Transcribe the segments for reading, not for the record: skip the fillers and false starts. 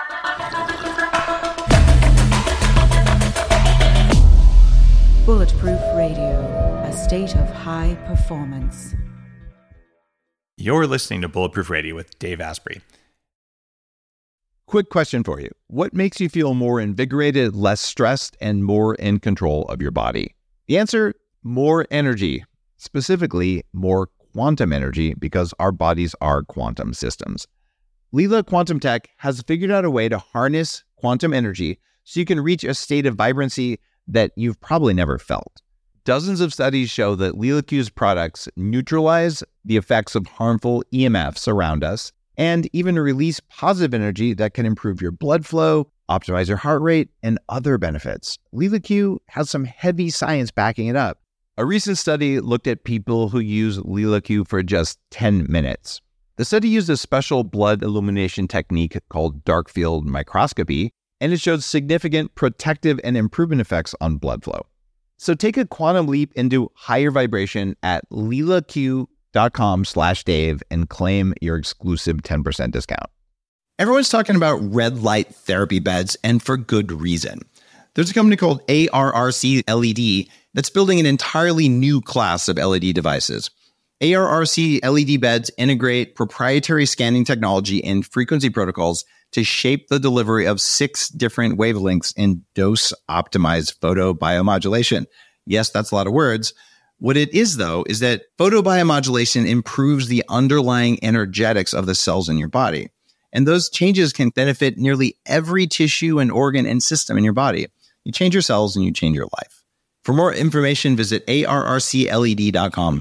Bulletproof Radio, a state of high performance. You're listening to Bulletproof Radio with Dave Asprey. Quick question for you. What makes you feel more invigorated, less stressed, and more in control of your body? The answer, more energy. Specifically, more quantum energy, because our bodies are quantum systems. Leela Quantum Tech has figured out a way to harness quantum energy so you can reach a state of vibrancy that you've probably never felt. Dozens of studies show that LeelaQ's products neutralize the effects of harmful EMFs around us and even release positive energy that can improve your blood flow, optimize your heart rate, and other benefits. LeelaQ has some heavy science backing it up. A recent study looked at people who use LeelaQ for just 10 minutes. The study used a special blood illumination technique called dark field microscopy, and it showed significant protective and improvement effects on blood flow. So take a quantum leap into higher vibration at LeelaQ.com/Dave and claim your exclusive 10% discount. Everyone's talking about red light therapy beds, and for good reason. There's a company called ARRC LED that's building an entirely new class of LED devices. ARRC LED beds integrate proprietary scanning technology and frequency protocols to shape the delivery of 6 different wavelengths in dose-optimized photobiomodulation. Yes, that's a lot of words. What it is, though, is that photobiomodulation improves the underlying energetics of the cells in your body. And those changes can benefit nearly every tissue and organ and system in your body. You change your cells and you change your life. For more information, visit arrcled.com.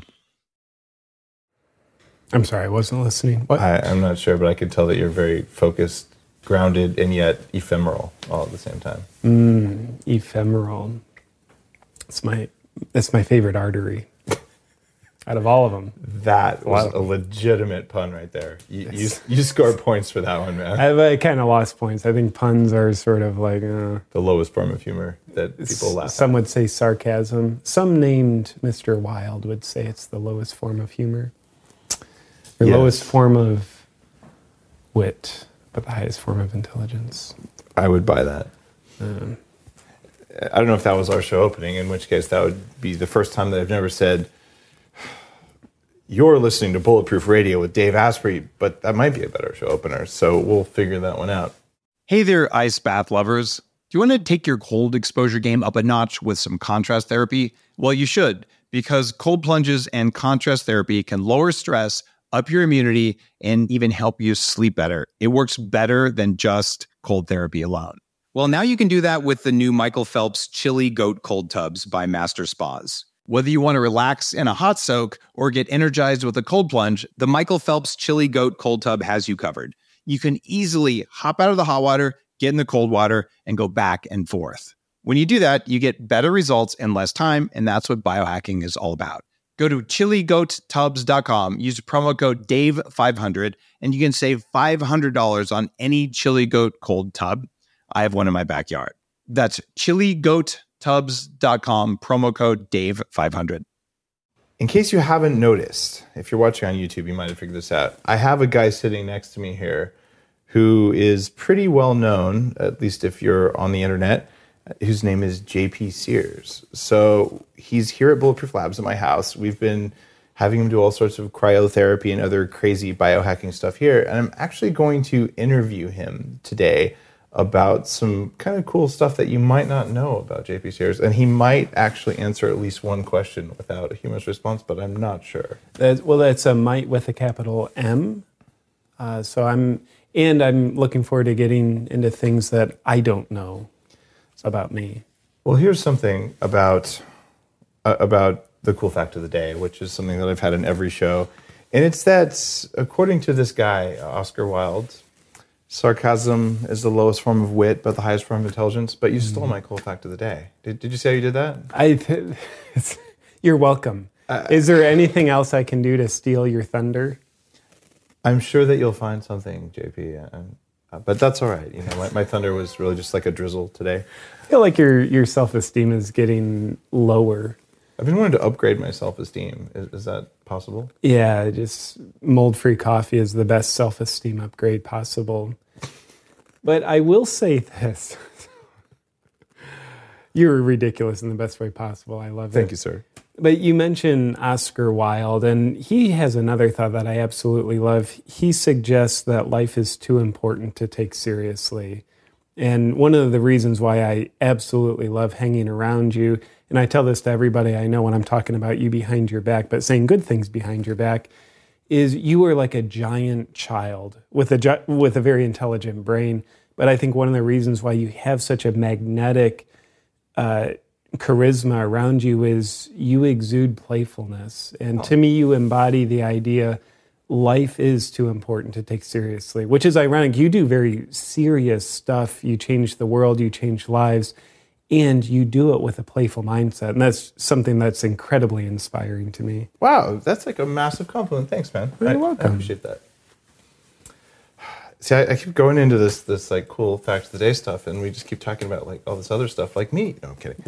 I'm sorry, I wasn't listening. What? I'm not sure, but I could tell that you're very focused, grounded, and yet ephemeral all at the same time. Ephemeral. That's my favorite artery out of all of them. That was a legitimate pun right there. You score points for that one, man. I kind of lost points. I think puns are sort of like... the lowest form of humor that people laugh at. Some would say sarcasm. Some named Mr. Wilde would say it's the lowest form of humor. Or lowest form of wit, but the highest form of intelligence. I would buy that. I don't know if that was our show opening, in which case that would be the first time that I've never said, you're listening to Bulletproof Radio with Dave Asprey, but that might be a better show opener, so we'll figure that one out. Hey there, ice bath lovers. Do you want to take your cold exposure game up a notch with some contrast therapy? Well, you should, because cold plunges and contrast therapy can lower stress, up your immunity, and even help you sleep better. It works better than just cold therapy alone. Well, now you can do that with the new Michael Phelps Chili Goat Cold Tubs by Master Spas. Whether you want to relax in a hot soak or get energized with a cold plunge, the Michael Phelps Chili Goat Cold Tub has you covered. You can easily hop out of the hot water, get in the cold water, and go back and forth. When you do that, you get better results in less time, and that's what biohacking is all about. Go to chiligoattubs.com, use promo code DAVE500, and you can save $500 on any Chili Goat cold tub. I have one in my backyard. That's chiligoattubs.com, promo code DAVE500. In case you haven't noticed, if you're watching on YouTube, you might have figured this out. I have a guy sitting next to me here who is pretty well known, at least if you're on the internet, whose name is JP Sears. So he's here at Bulletproof Labs at my house. We've been having him do all sorts of cryotherapy and other crazy biohacking stuff here. And I'm actually going to interview him today about some kind of cool stuff that you might not know about JP Sears. And he might actually answer at least one question without a humorous response, but I'm not sure. That's a might with a capital M. So I'm looking forward to getting into things that I don't know about me. Well, here's something about the cool fact of the day, which is something that I've had in every show. And it's that, according to this guy, Oscar Wilde, sarcasm is the lowest form of wit, but the highest form of intelligence. But you stole my cool fact of the day. Did you say you did that? You're welcome. Is there anything else I can do to steal your thunder? I'm sure that you'll find something, JP. But that's all right. You know, my thunder was really just like a drizzle today. I feel like your self-esteem is getting lower. I've been wanting to upgrade my self-esteem. Is that possible? Yeah, just mold-free coffee is the best self-esteem upgrade possible. But I will say this. You're ridiculous in the best way possible. I love it. Thank you, sir. But you mentioned Oscar Wilde, and he has another thought that I absolutely love. He suggests that life is too important to take seriously. And one of the reasons why I absolutely love hanging around you, and I tell this to everybody I know when I'm talking about you behind your back, but saying good things behind your back, is you are like a giant child with a very intelligent brain. But I think one of the reasons why you have such a magnetic charisma around you is you exude playfulness. And to me, you embody the idea life is too important to take seriously, which is ironic. You do very serious stuff. You change the world, you change lives, and you do it with a playful mindset. And that's something that's incredibly inspiring to me. Wow, that's like a massive compliment. Thanks, man. You're welcome. I appreciate that. See, I keep going into this like cool fact of the day stuff, and we just keep talking about like all this other stuff, like me. No, I'm kidding.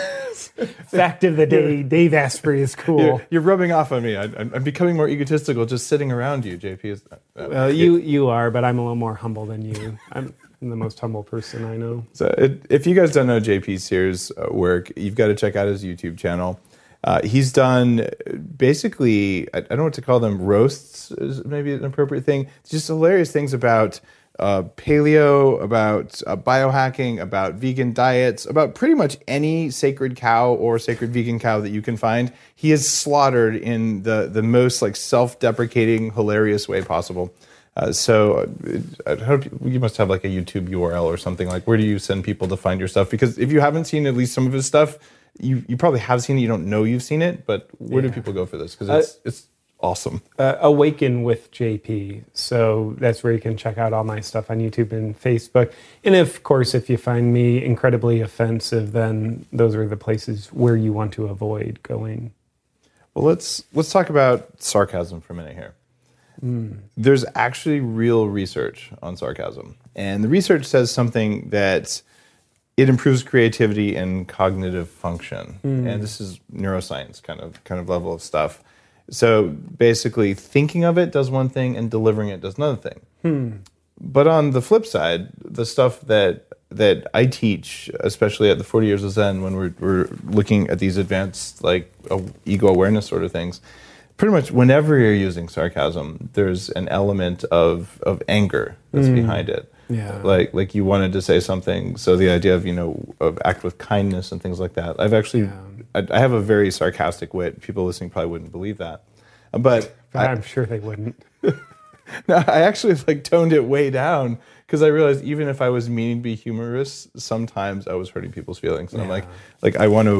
Fact of the day, Dave Asprey is cool. You're rubbing off on me. I'm becoming more egotistical just sitting around you, JP. Well, you are, but I'm a little more humble than you. I'm the most humble person I know. So if you guys don't know JP Sears' work, you've got to check out his YouTube channel. He's done basically, I don't know what to call them, roasts is maybe an appropriate thing. It's just hilarious things about paleo, about biohacking, about vegan diets, about pretty much any sacred cow or sacred vegan cow that you can find. He is slaughtered in the most like self-deprecating, hilarious way possible. So I hope you must have like a YouTube URL or something. Like, where do you send people to find your stuff? Because if you haven't seen at least some of his stuff, you probably have seen it. You don't know you've seen it, but where do people go for this? Because it's awesome. Awaken with JP. So that's where you can check out all my stuff on YouTube and Facebook. And of course, if you find me incredibly offensive, then those are the places where you want to avoid going. Well, let's talk about sarcasm for a minute here. There's actually real research on sarcasm. And the research says something that it improves creativity and cognitive function. And this is neuroscience kind of level of stuff. So basically, thinking of it does one thing and delivering it does another thing. But on the flip side, the stuff that I teach, especially at the 40 Years of Zen, when we're looking at these advanced like ego awareness sort of things, pretty much whenever you're using sarcasm, there's an element of anger that's behind it. Yeah. Like you wanted to say something, so the idea of act with kindness and things like that. I've actually, I have a very sarcastic wit. People listening probably wouldn't believe that, but I'm sure they wouldn't. No, I actually like toned it way down because I realized even if I was meaning to be humorous, sometimes I was hurting people's feelings. And I'm like I want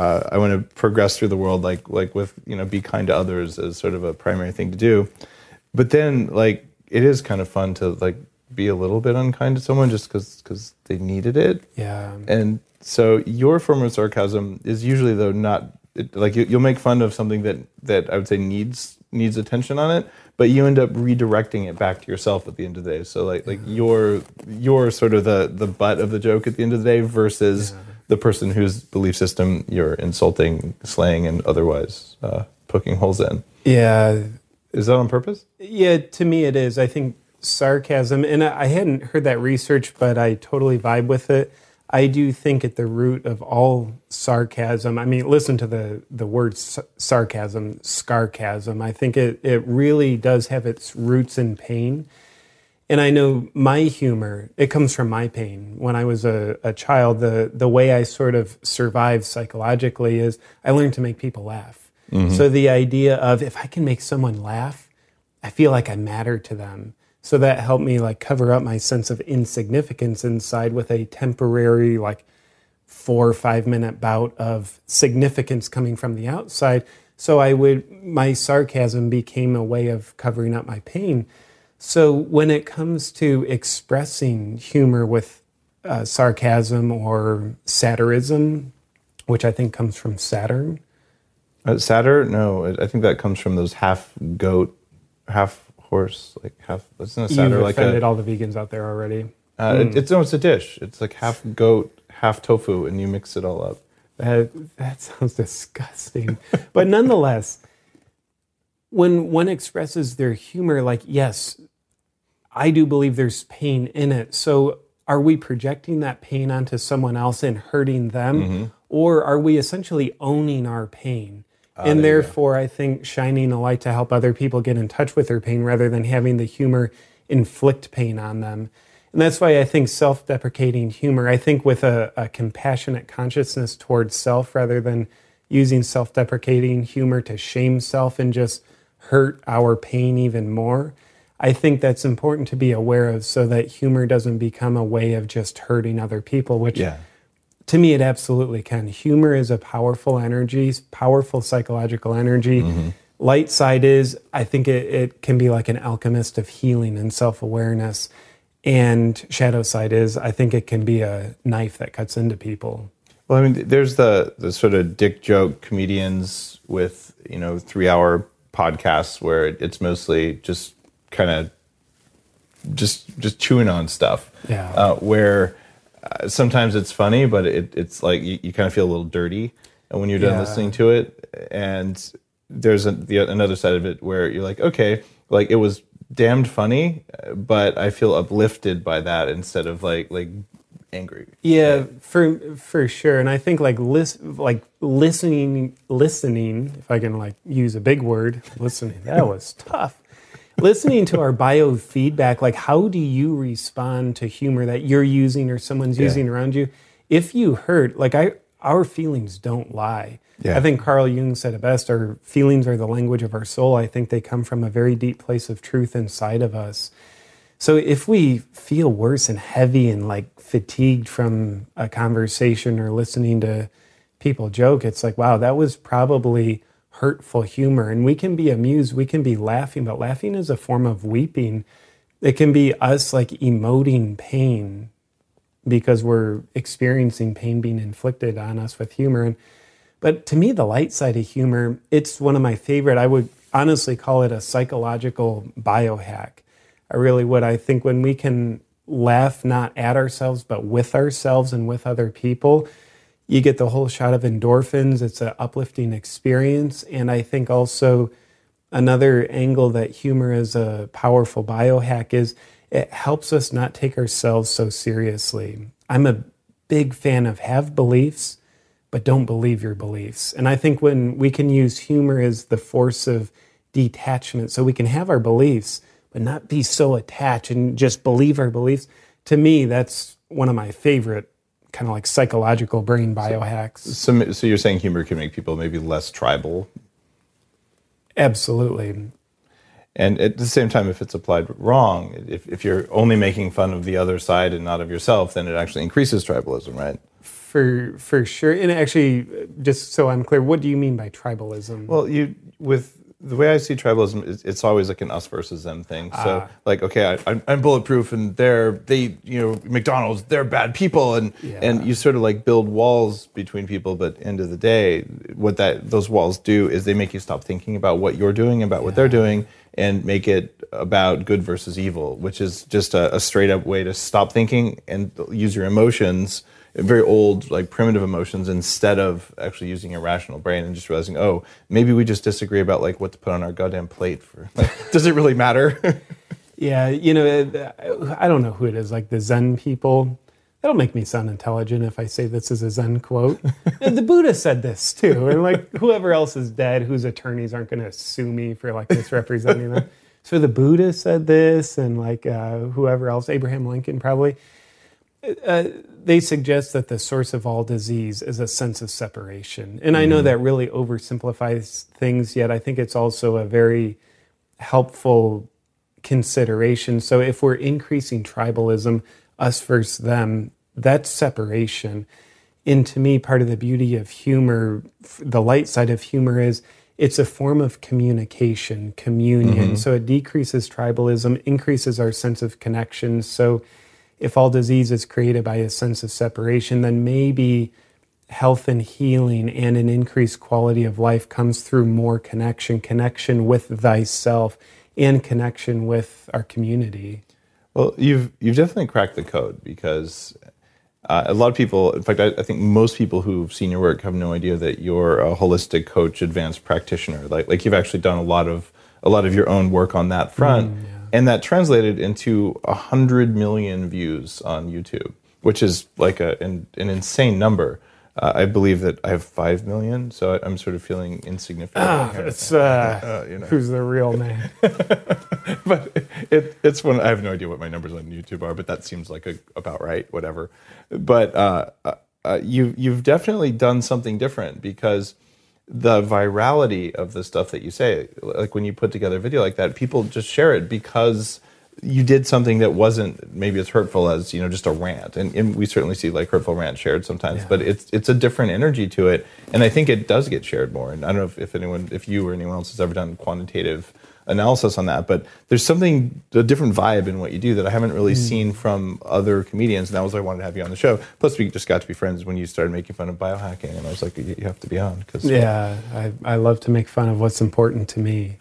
to progress through the world like with be kind to others as sort of a primary thing to do. But then like it is kind of fun to like be a little bit unkind to someone just because they needed it. Yeah. And so your form of sarcasm is usually though not like you'll make fun of something that I would say needs attention on it, but you end up redirecting it back to yourself at the end of the day. So like you're sort of the butt of the joke at the end of the day versus the person whose belief system you're insulting, slaying, and otherwise poking holes in. Yeah. Is that on purpose? Yeah, to me it is. I think sarcasm, and I hadn't heard that research, but I totally vibe with it. I do think at the root of all sarcasm, I mean, listen to the word sarcasm, scarcasm. I think it really does have its roots in pain. And I know my humor, it comes from my pain. When I was a child, the way I sort of survived psychologically is I learned to make people laugh. Mm-hmm. So the idea of if I can make someone laugh, I feel like I matter to them. So that helped me like cover up my sense of insignificance inside with a temporary like 4 or 5 minute bout of significance coming from the outside. So my sarcasm became a way of covering up my pain. So when it comes to expressing humor with sarcasm or satirism, which I think comes from Saturn. Satyr? No, I think that comes from those half goat, half horse, like half. Isn't a satyr You've offended all the vegans out there already. It's a dish. It's like half goat, half tofu, and you mix it all up. That sounds disgusting. But nonetheless, when one expresses their humor, like, yes, I do believe there's pain in it. So are we projecting that pain onto someone else and hurting them? Or are we essentially owning our pain? And therefore, I think shining a light to help other people get in touch with their pain rather than having the humor inflict pain on them. And that's why I think self-deprecating humor, I think with a compassionate consciousness towards self rather than using self-deprecating humor to shame self and just hurt our pain even more. I think that's important to be aware of so that humor doesn't become a way of just hurting other people, which to me it absolutely can. Humor is a powerful energy, powerful psychological energy. Light side is, I think it can be like an alchemist of healing and self-awareness. And shadow side is, I think it can be a knife that cuts into people. Well, I mean, there's the sort of dick joke comedians with, 3-hour podcasts where it's mostly just kind of just chewing on stuff. Where sometimes it's funny, but it's like you kind of feel a little dirty when you're done listening to it. And there's another side of it where you're like, okay, like it was damned funny, but I feel uplifted by that instead of like angry. Yeah, for sure. And I think listening, if I can use a big word, listening, that was tough. Listening to our biofeedback, like how do you respond to humor that you're using or someone's using around you? If you hurt, our feelings don't lie. I think Carl Jung said it best, our feelings are the language of our soul. I think they come from a very deep place of truth inside of us. So if we feel worse and heavy and fatigued from a conversation or listening to people joke, it's like, wow, that was probably hurtful humor. And we can be amused, we can be laughing, but laughing is a form of weeping. It can be us emoting pain because we're experiencing pain being inflicted on us with humor. But to me, the light side of humor, it's one of my favorite. I would honestly call it a psychological biohack. I really would. I think when we can laugh not at ourselves, but with ourselves and with other people, you get the whole shot of endorphins. It's an uplifting experience. And I think also another angle that humor is a powerful biohack is it helps us not take ourselves so seriously. I'm a big fan of have beliefs, but don't believe your beliefs. And I think when we can use humor as the force of detachment, so we can have our beliefs, but not be so attached and just believe our beliefs. To me, that's one of my favorite kind of psychological brain biohacks. So you're saying humor can make people maybe less tribal? Absolutely. And at the same time, if it's applied wrong, if you're only making fun of the other side and not of yourself, then it actually increases tribalism, right? For sure. And actually, just so I'm clear, what do you mean by tribalism? Well, with the way I see tribalism, it's always like an us versus them thing. So okay, I'm bulletproof and McDonald's, they're bad people. And you sort of build walls between people. But end of the day, what those walls do is they make you stop thinking about what you're doing, about what they're doing, and make it about good versus evil, which is just a straight up way to stop thinking and use your emotions, very old, primitive emotions, instead of actually using a rational brain and just realizing, oh, maybe we just disagree about what to put on our goddamn plate for. Does it really matter? Yeah, I don't know who it is, the Zen people. That'll make me sound intelligent if I say this is a Zen quote. The Buddha said this too, and whoever else is dead, whose attorneys aren't going to sue me for misrepresenting them. So the Buddha said this, and whoever else, Abraham Lincoln probably. They suggest that the source of all disease is a sense of separation. And I know that really oversimplifies things, yet I think it's also a very helpful consideration. So if we're increasing tribalism, us versus them, that's separation. And to me, part of the beauty of humor, the light side of humor is it's a form of communication, communion. So it decreases tribalism, increases our sense of connection. So if all disease is created by a sense of separation, then maybe health and healing and an increased quality of life comes through more connection with thyself and connection with our community. Well, you've definitely cracked the code, because a lot of people, in fact, I think most people who've seen your work have no idea that you're a holistic coach, advanced practitioner. Like you've actually done a lot of your own work on that front. And that translated into 100 million views on YouTube, which is like an insane number. I believe that I have 5 million, so I'm sort of feeling insignificant. It's who's the real man? But it's when I have no idea what my numbers on YouTube are, but that seems like about right, whatever. But you've definitely done something different, because the virality of the stuff that you say, like when you put together a video like that, people just share it because you did something that wasn't maybe as hurtful as, just a rant. And we certainly see like hurtful rants shared sometimes, but it's a different energy to it. And I think it does get shared more. And I don't know if you or anyone else has ever done quantitative analysis on that, but there's a different vibe in what you do that I haven't really seen from other comedians. And that was why I wanted to have you on the show. Plus we just got to be friends when you started making fun of biohacking. And I was like, you have to be on. Yeah, I love to make fun of what's important to me.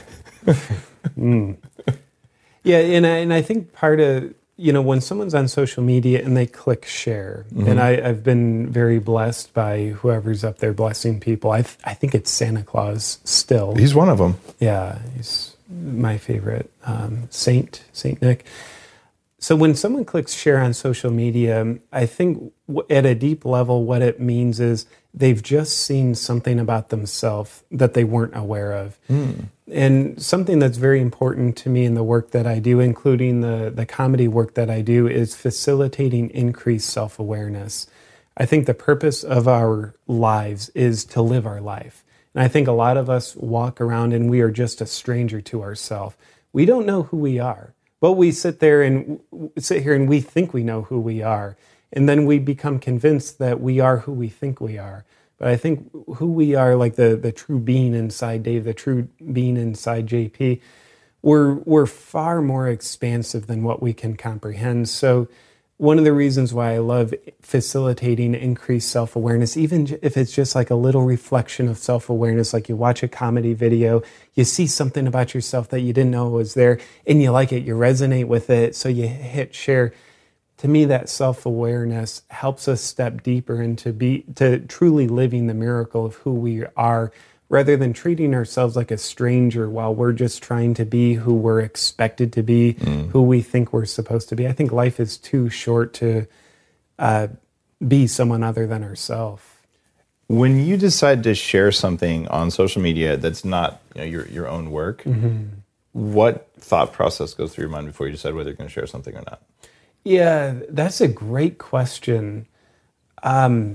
Yeah, and I think part of, when someone's on social media and they click share, and I've been very blessed by whoever's up there blessing people. I think it's Santa Claus still. He's one of them. Yeah, he's my favorite, Saint Nick. So when someone clicks share on social media, I think at a deep level what it means is they've just seen something about themselves that they weren't aware of. And something that's very important to me in the work that I do, including the comedy work that I do, is facilitating increased self-awareness. I think the purpose of our lives is to live our life. And I think a lot of us walk around and we are just a stranger to ourselves. We don't know who we are, but we sit here and we think we know who we are. And then we become convinced that we are who we think we are. But I think who we are, like the true being inside Dave, the true being inside JP, we're far more expansive than what we can comprehend. So one of the reasons why I love facilitating increased self-awareness, even if it's just like a little reflection of self-awareness, like you watch a comedy video, you see something about yourself that you didn't know was there, and you like it, you resonate with it, so you hit share. To me, that self-awareness helps us step deeper into truly living the miracle of who we are, rather than treating ourselves like a stranger while we're just trying to be who we're expected to be, who we think we're supposed to be. I think life is too short to be someone other than ourselves. When you decide to share something on social media that's not your own work, what thought process goes through your mind before you decide whether you're going to share something or not? Yeah, that's a great question. I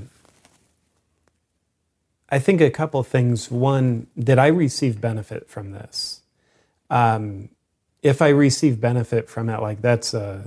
think a couple things. One, did I receive benefit from this? If I receive benefit from it, like that's a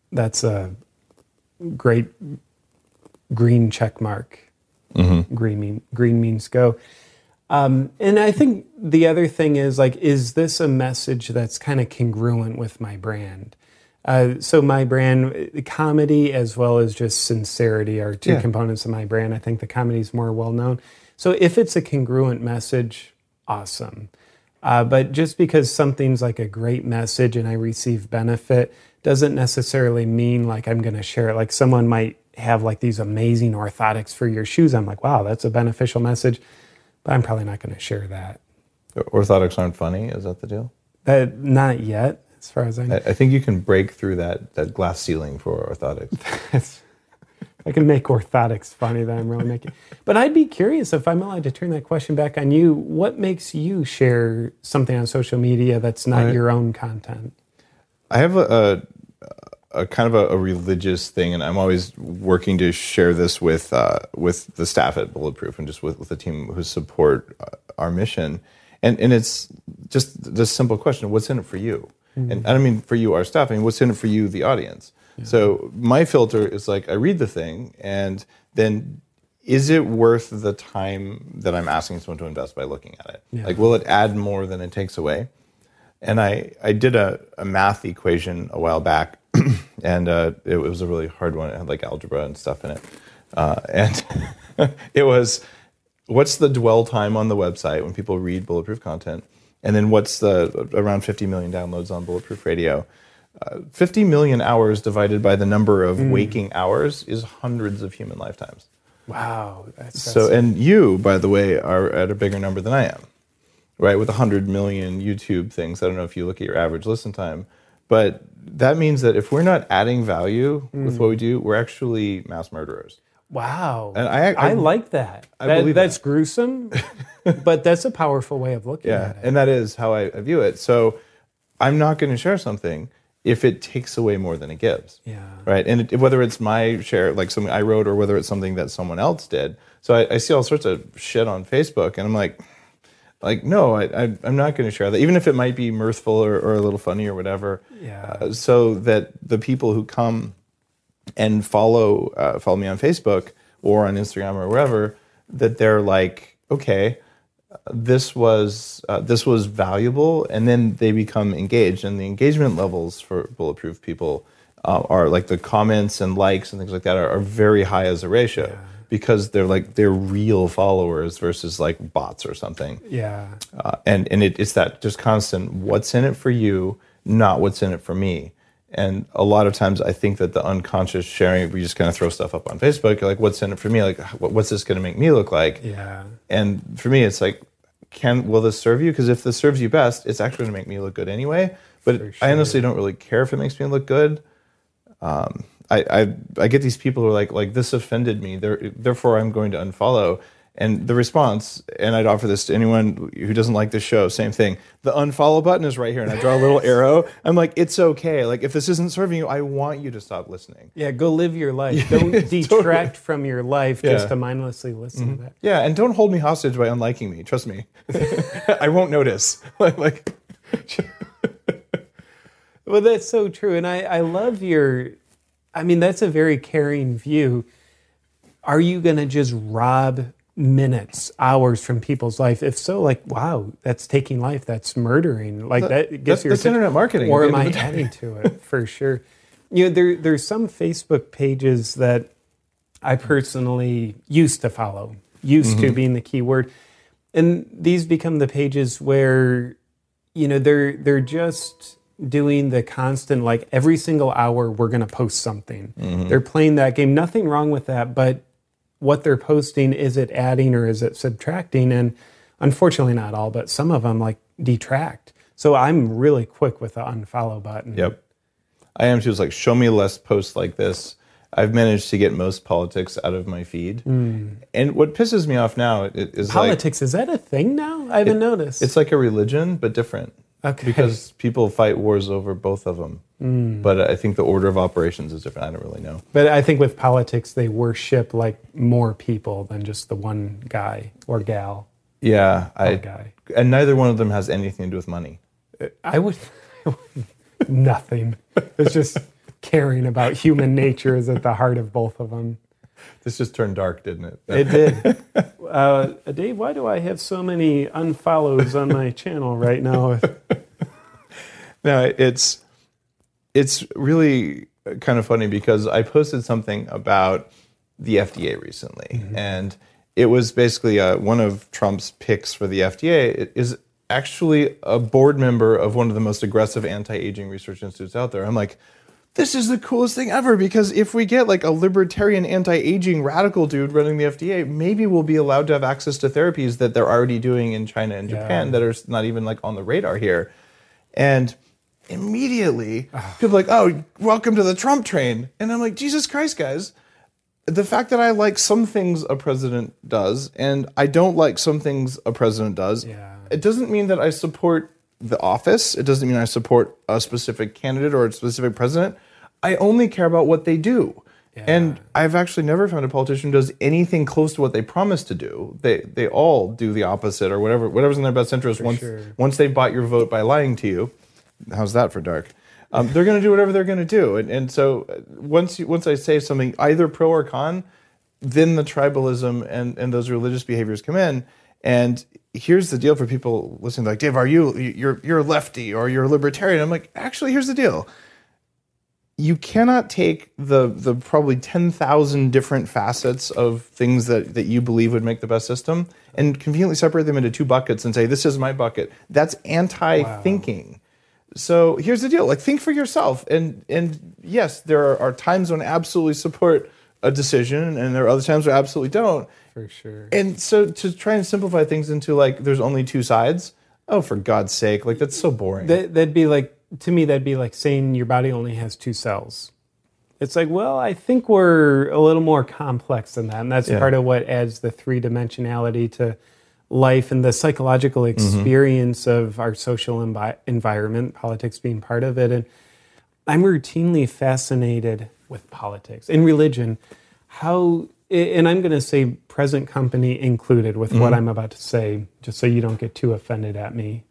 great green check mark. Green means go. And I think the other thing is, like, is this a message that's kind of congruent with my brand? So my brand, comedy as well as just sincerity are two components of my brand. I think the comedy is more well-known. So if it's a congruent message, awesome. But just because something's like a great message and I receive benefit doesn't necessarily mean like I'm going to share it. Like someone might have like these amazing orthotics for your shoes. I'm like, wow, that's a beneficial message, but I'm probably not going to share that. Orthotics aren't funny? Is that the deal? Not yet. As far as I know. I think you can break through that glass ceiling for orthotics. I can make orthotics funny that I'm really making. But I'd be curious, if I'm allowed to turn that question back on you, what makes you share something on social media that's not your own content? I have a kind of a religious thing, and I'm always working to share this with the staff at Bulletproof and just with the team who support our mission. And it's just this simple question: what's in it for you? And I don't mean for you, our staff. I mean, what's in it for you, the audience? Yeah. So my filter is like, I read the thing, and then is it worth the time that I'm asking someone to invest by looking at it? Yeah. Like, will it add more than it takes away? And I did a math equation a while back, and it was a really hard one. It had like algebra and stuff in it. And it was, what's the dwell time on the website when people read Bulletproof content? And then what's the around 50 million downloads on Bulletproof Radio? 50 million hours divided by the number of waking hours is hundreds of human lifetimes. Wow. So, and you, by the way, are at a bigger number than I am. right? With 100 million YouTube things. I don't know if you look at your average listen time, but that means that if we're not adding value with what we do, we're actually mass murderers. Wow. And I like that. I believe that's that. gruesome, but that's a powerful way of looking at it. And that is how I view it. So I'm not going to share something if it takes away more than it gives. Yeah. Right. And whether it's my share, like something I wrote, or whether it's something that someone else did. So I see all sorts of shit on Facebook, and I'm like, no, I'm not going to share that, even if it might be mirthful or a little funny or whatever. Yeah. So that the people who come and follow me on Facebook or on Instagram or wherever, that they're like, okay, this was valuable, and then they become engaged. And the engagement levels for Bulletproof people are like the comments and likes and things like that are very high as a ratio, because they're real followers versus like bots or something. Yeah. And it's that just constant, what's in it for you, not what's in it for me. And a lot of times I think that the unconscious sharing, we just kind of throw stuff up on Facebook, you're like, what's in it for me? Like, what's this going to make me look like? Yeah. And for me, it's like, will this serve you? Because if this serves you best, it's actually going to make me look good anyway. But I honestly don't really care if it makes me look good. I get these people who are like this offended me, therefore I'm going to unfollow. And the response, and I'd offer this to anyone who doesn't like this show, same thing. The unfollow button is right here, and I draw a little arrow. I'm like, it's okay. Like, if this isn't serving you, I want you to stop listening. Yeah, go live your life. Don't detract from your life just to mindlessly listen to that. Yeah, and don't hold me hostage by unliking me. Trust me. I won't notice. like. Well, that's so true. And I love that's a very caring view. Are you going to just rob minutes, hours from people's life? If so, like, wow, that's taking life, that's murdering. Like that gets your that's internet marketing. Or am I adding to it? For sure. There's some Facebook pages that I personally used to follow, to being the key word. And these become the pages where, they're just doing the constant, like every single hour we're going to post something. They're playing that game. Nothing wrong with that, but what they're posting, is it adding or is it subtracting? And unfortunately not all, but some of them like detract. So I'm really quick with the unfollow button. Yep. I am too. It's like, show me less posts like this. I've managed to get most politics out of my feed. And what pisses me off now is politics. Is that a thing now? I haven't noticed. It's like a religion, but different. Okay. Because people fight wars over both of them. But I think the order of operations is different. I don't really know. But I think with politics, they worship like more people than just the one guy or gal. Yeah. Guy. And neither one of them has anything to do with money. I would nothing. It's just caring about human nature is at the heart of both of them. This just turned dark, didn't it? It did. Dave, why do I have so many unfollows on my channel right now? No, it's really kind of funny because I posted something about the FDA recently, and it was basically one of Trump's picks for the FDA. It is actually a board member of one of the most aggressive anti-aging research institutes out there. I'm like, this is the coolest thing ever, because if we get like a libertarian anti-aging radical dude running the FDA, maybe we'll be allowed to have access to therapies that they're already doing in China and Japan that are not even like on the radar here. And immediately people are like, oh, welcome to the Trump train. And I'm like, Jesus Christ, guys. The fact that I like some things a president does and I don't like some things a president does, it doesn't mean that I support the office. It doesn't mean I support a specific candidate or a specific president. I only care about what they do. And I've actually never found a politician who does anything close to what they promise to do. They all do the opposite or whatever's in their best interest once they've bought your vote by lying to you. How's that for dark? They're going to do whatever they're going to do. And so once I say something either pro or con, then the tribalism and those religious behaviors come in. And here's the deal for people listening, like, Dave, you're a lefty or you're a libertarian? I'm like, actually, here's the deal. You cannot take the probably 10,000 different facets of things that you believe would make the best system and conveniently separate them into two buckets and say, this is my bucket. That's anti-thinking. Wow. So here's the deal. Like, think for yourself. And yes, there are times when I absolutely support a decision and there are other times where I absolutely don't. For sure. And so to try and simplify things into like, there's only two sides, Oh, for God's sake. Like, that's so boring. That'd be like, to me, that'd be like saying your body only has 2 cells. It's like, well, I think we're a little more complex than that. And that's part of what adds the 3-dimensionality to life and the psychological experience of our social environment, politics being part of it. And I'm routinely fascinated with politics and religion, and I'm going to say present company included with what I'm about to say, just so you don't get too offended at me.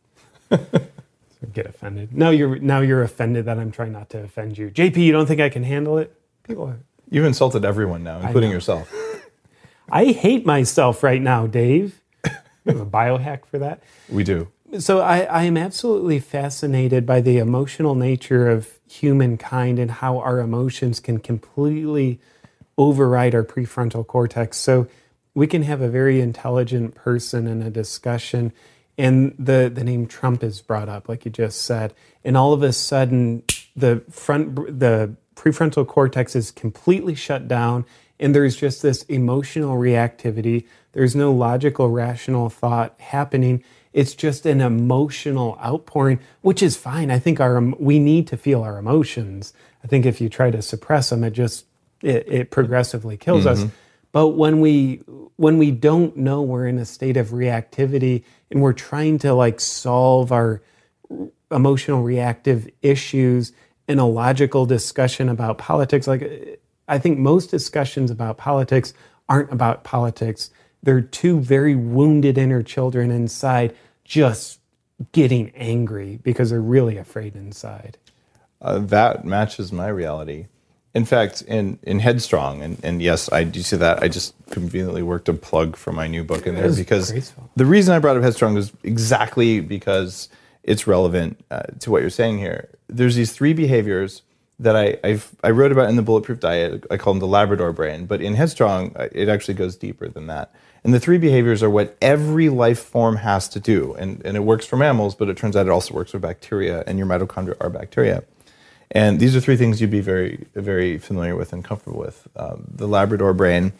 Get offended. Now you're offended that I'm trying not to offend you. JP, you don't think I can handle it? You've insulted everyone now, including yourself. I hate myself right now, Dave. We have a biohack for that. We do. So I am absolutely fascinated by the emotional nature of humankind and how our emotions can completely override our prefrontal cortex. So we can have a very intelligent person in a discussion, and the name Trump is brought up, like you just said, and all of a sudden the prefrontal cortex is completely shut down, and there's just this emotional reactivity. There's no logical, rational thought happening. It's just an emotional outpouring, which is fine. I think we need to feel our emotions. I think if you try to suppress them, it progressively kills us. But when we don't know we're in a state of reactivity and we're trying to like solve our emotional reactive issues in a logical discussion about politics, like I think most discussions about politics aren't about politics. They're 2 very wounded inner children inside just getting angry because they're really afraid inside. That matches my reality. In fact, in Headstrong, and yes, I do see that. I just conveniently worked a plug for my new book in there because graceful. The reason I brought up Headstrong was exactly because it's relevant to what you're saying here. There's these 3 behaviors that I wrote about in the Bulletproof Diet. I call them the Labrador brain, but in Headstrong, it actually goes deeper than that. And the 3 behaviors are what every life form has to do, and it works for mammals, but it turns out it also works for bacteria, and your mitochondria are bacteria. And these are 3 things you'd be very, very familiar with and comfortable with. The Labrador brain,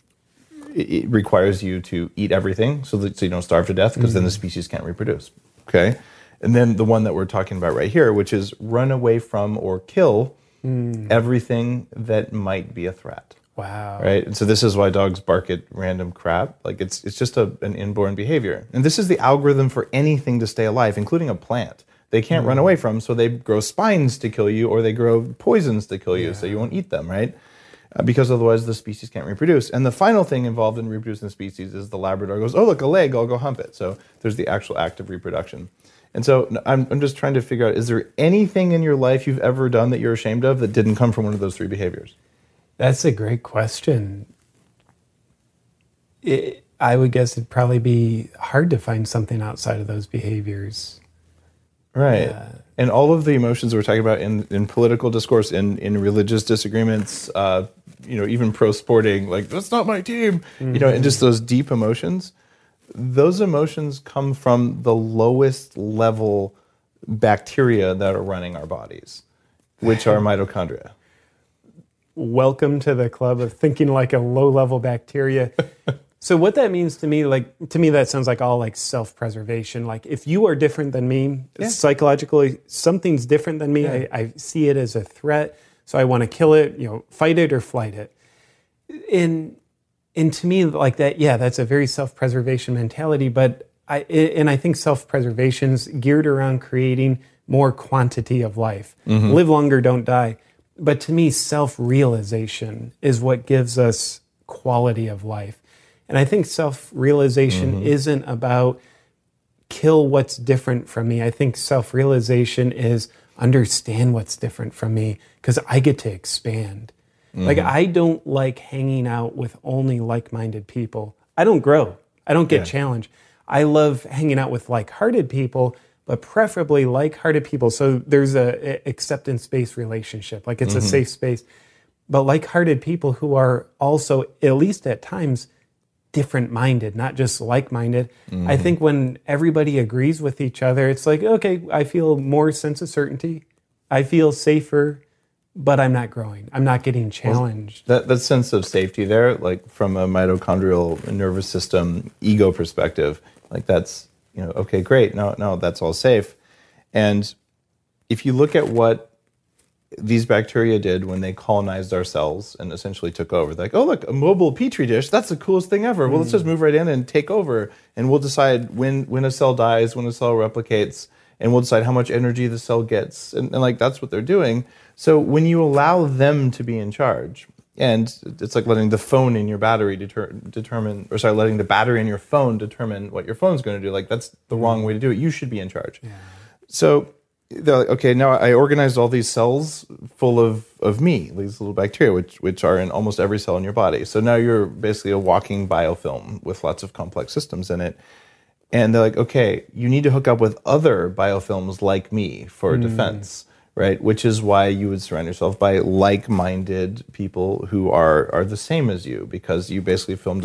it requires you to eat everything so you don't starve to death, because then the species can't reproduce. Okay? And then the one that we're talking about right here, which is run away from or kill everything that might be a threat. Wow. Right? And so this is why dogs bark at random crap. Like it's just an inborn behavior. And this is the algorithm for anything to stay alive, including a plant. They can't run away from, so they grow spines to kill you, or they grow poisons to kill you, so you won't eat them, right? Because otherwise the species can't reproduce. And the final thing involved in reproducing the species is the Labrador goes, oh, look, a leg, I'll go hump it. So there's the actual act of reproduction. And so I'm just trying to figure out, is there anything in your life you've ever done that you're ashamed of that didn't come from one of those 3 behaviors? That's a great question. I would guess it'd probably be hard to find something outside of those behaviors. Right. Yeah. And all of the emotions we're talking about in political discourse, in religious disagreements, even pro sporting, like, that's not my team, and just those deep emotions, those emotions come from the lowest level bacteria that are running our bodies, which are mitochondria. Welcome to the club of thinking like a low-level bacteria. So what that means to me, that sounds like all like self-preservation. Like if you are different than me, psychologically, something's different than me. Yeah. I see it as a threat, so I want to kill it, fight it or flight it. And to me, like that, that's a very self-preservation mentality. But I think self-preservation's geared around creating more quantity of life. Mm-hmm. Live longer, don't die. But to me, self-realization is what gives us quality of life. And I think self-realization isn't about kill what's different from me. I think self-realization is understand what's different from me, because I get to expand. Mm-hmm. Like, I don't like hanging out with only like-minded people. I don't grow. I don't get challenged. I love hanging out with like-hearted people, but preferably like-hearted people. So there's a acceptance-based relationship. Like, it's a safe space. But like-hearted people who are also, at least at times, different-minded, not just like-minded. Mm-hmm. I think when everybody agrees with each other, it's like, okay, I feel more sense of certainty. I feel safer, but I'm not growing. I'm not getting challenged. Well, that sense of safety there, like from a mitochondrial nervous system ego perspective, like that's okay, great. No, that's all safe. And if you look at what these bacteria did when they colonized our cells and essentially took over, they're like, oh, look, a mobile petri dish. That's the coolest thing ever. Well, let's just move right in and take over. And we'll decide when a cell dies, when a cell replicates, and we'll decide how much energy the cell gets. And like, that's what they're doing. So when you allow them to be in charge, and it's like letting the phone in your battery letting the battery in your phone determine what your phone's going to do. Like, that's the wrong way to do it. You should be in charge. Yeah. So they're like, okay, now I organized all these cells full of me, these little bacteria, which are in almost every cell in your body. So now you're basically a walking biofilm with lots of complex systems in it. And they're like, okay, you need to hook up with other biofilms like me for defense, right? Which is why you would surround yourself by like-minded people who are the same as you, because you basically formed a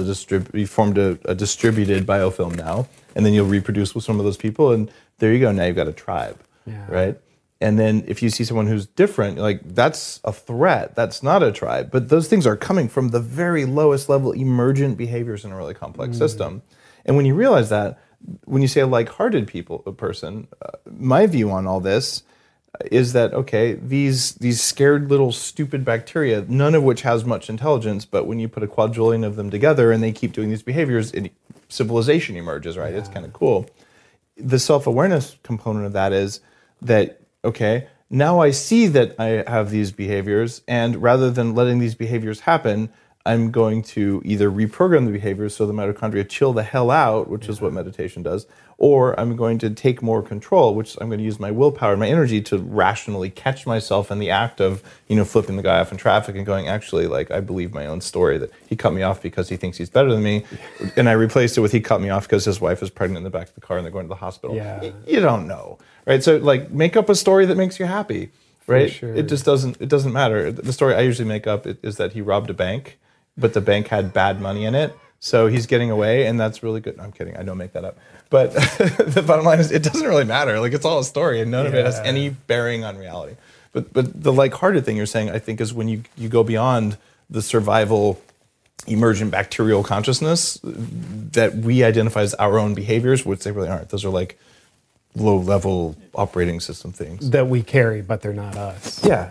distributed biofilm now, and then you'll reproduce with some of those people, and there you go. Now you've got a tribe. Yeah. Right? And then if you see someone who's different, like, that's a threat. That's not a tribe. But those things are coming from the very lowest level emergent behaviors in a really complex system. And when you realize that, when you say a like-hearted person, my view on all this is that, okay, these scared little stupid bacteria, none of which has much intelligence, but when you put a quadrillion of them together and they keep doing these behaviors, civilization emerges, right? Yeah. It's kind of cool. The self-awareness component of that is that, okay, now I see that I have these behaviors, and rather than letting these behaviors happen, I'm going to either reprogram the behaviors so the mitochondria chill the hell out, which is what meditation does, or I'm going to take more control, which I'm going to use my willpower and my energy to rationally catch myself in the act of, flipping the guy off in traffic and going, actually, like, I believe my own story that he cut me off because he thinks he's better than me, and I replaced it with he cut me off because his wife is pregnant in the back of the car and they're going to the hospital. Yeah. You don't know, right? So, like, make up a story that makes you happy, right? Sure. It doesn't matter. The story I usually make up is that he robbed a bank, but the bank had bad money in it, so he's getting away, and that's really good. No, I'm kidding. I don't make that up. But the bottom line is, it doesn't really matter. Like, it's all a story, and none of it has any bearing on reality. But the like-hearted thing you're saying, I think, is when you go beyond the survival emergent bacterial consciousness that we identify as our own behaviors, which they really aren't. Those are like low-level operating system things. That we carry, but they're not us. Yeah.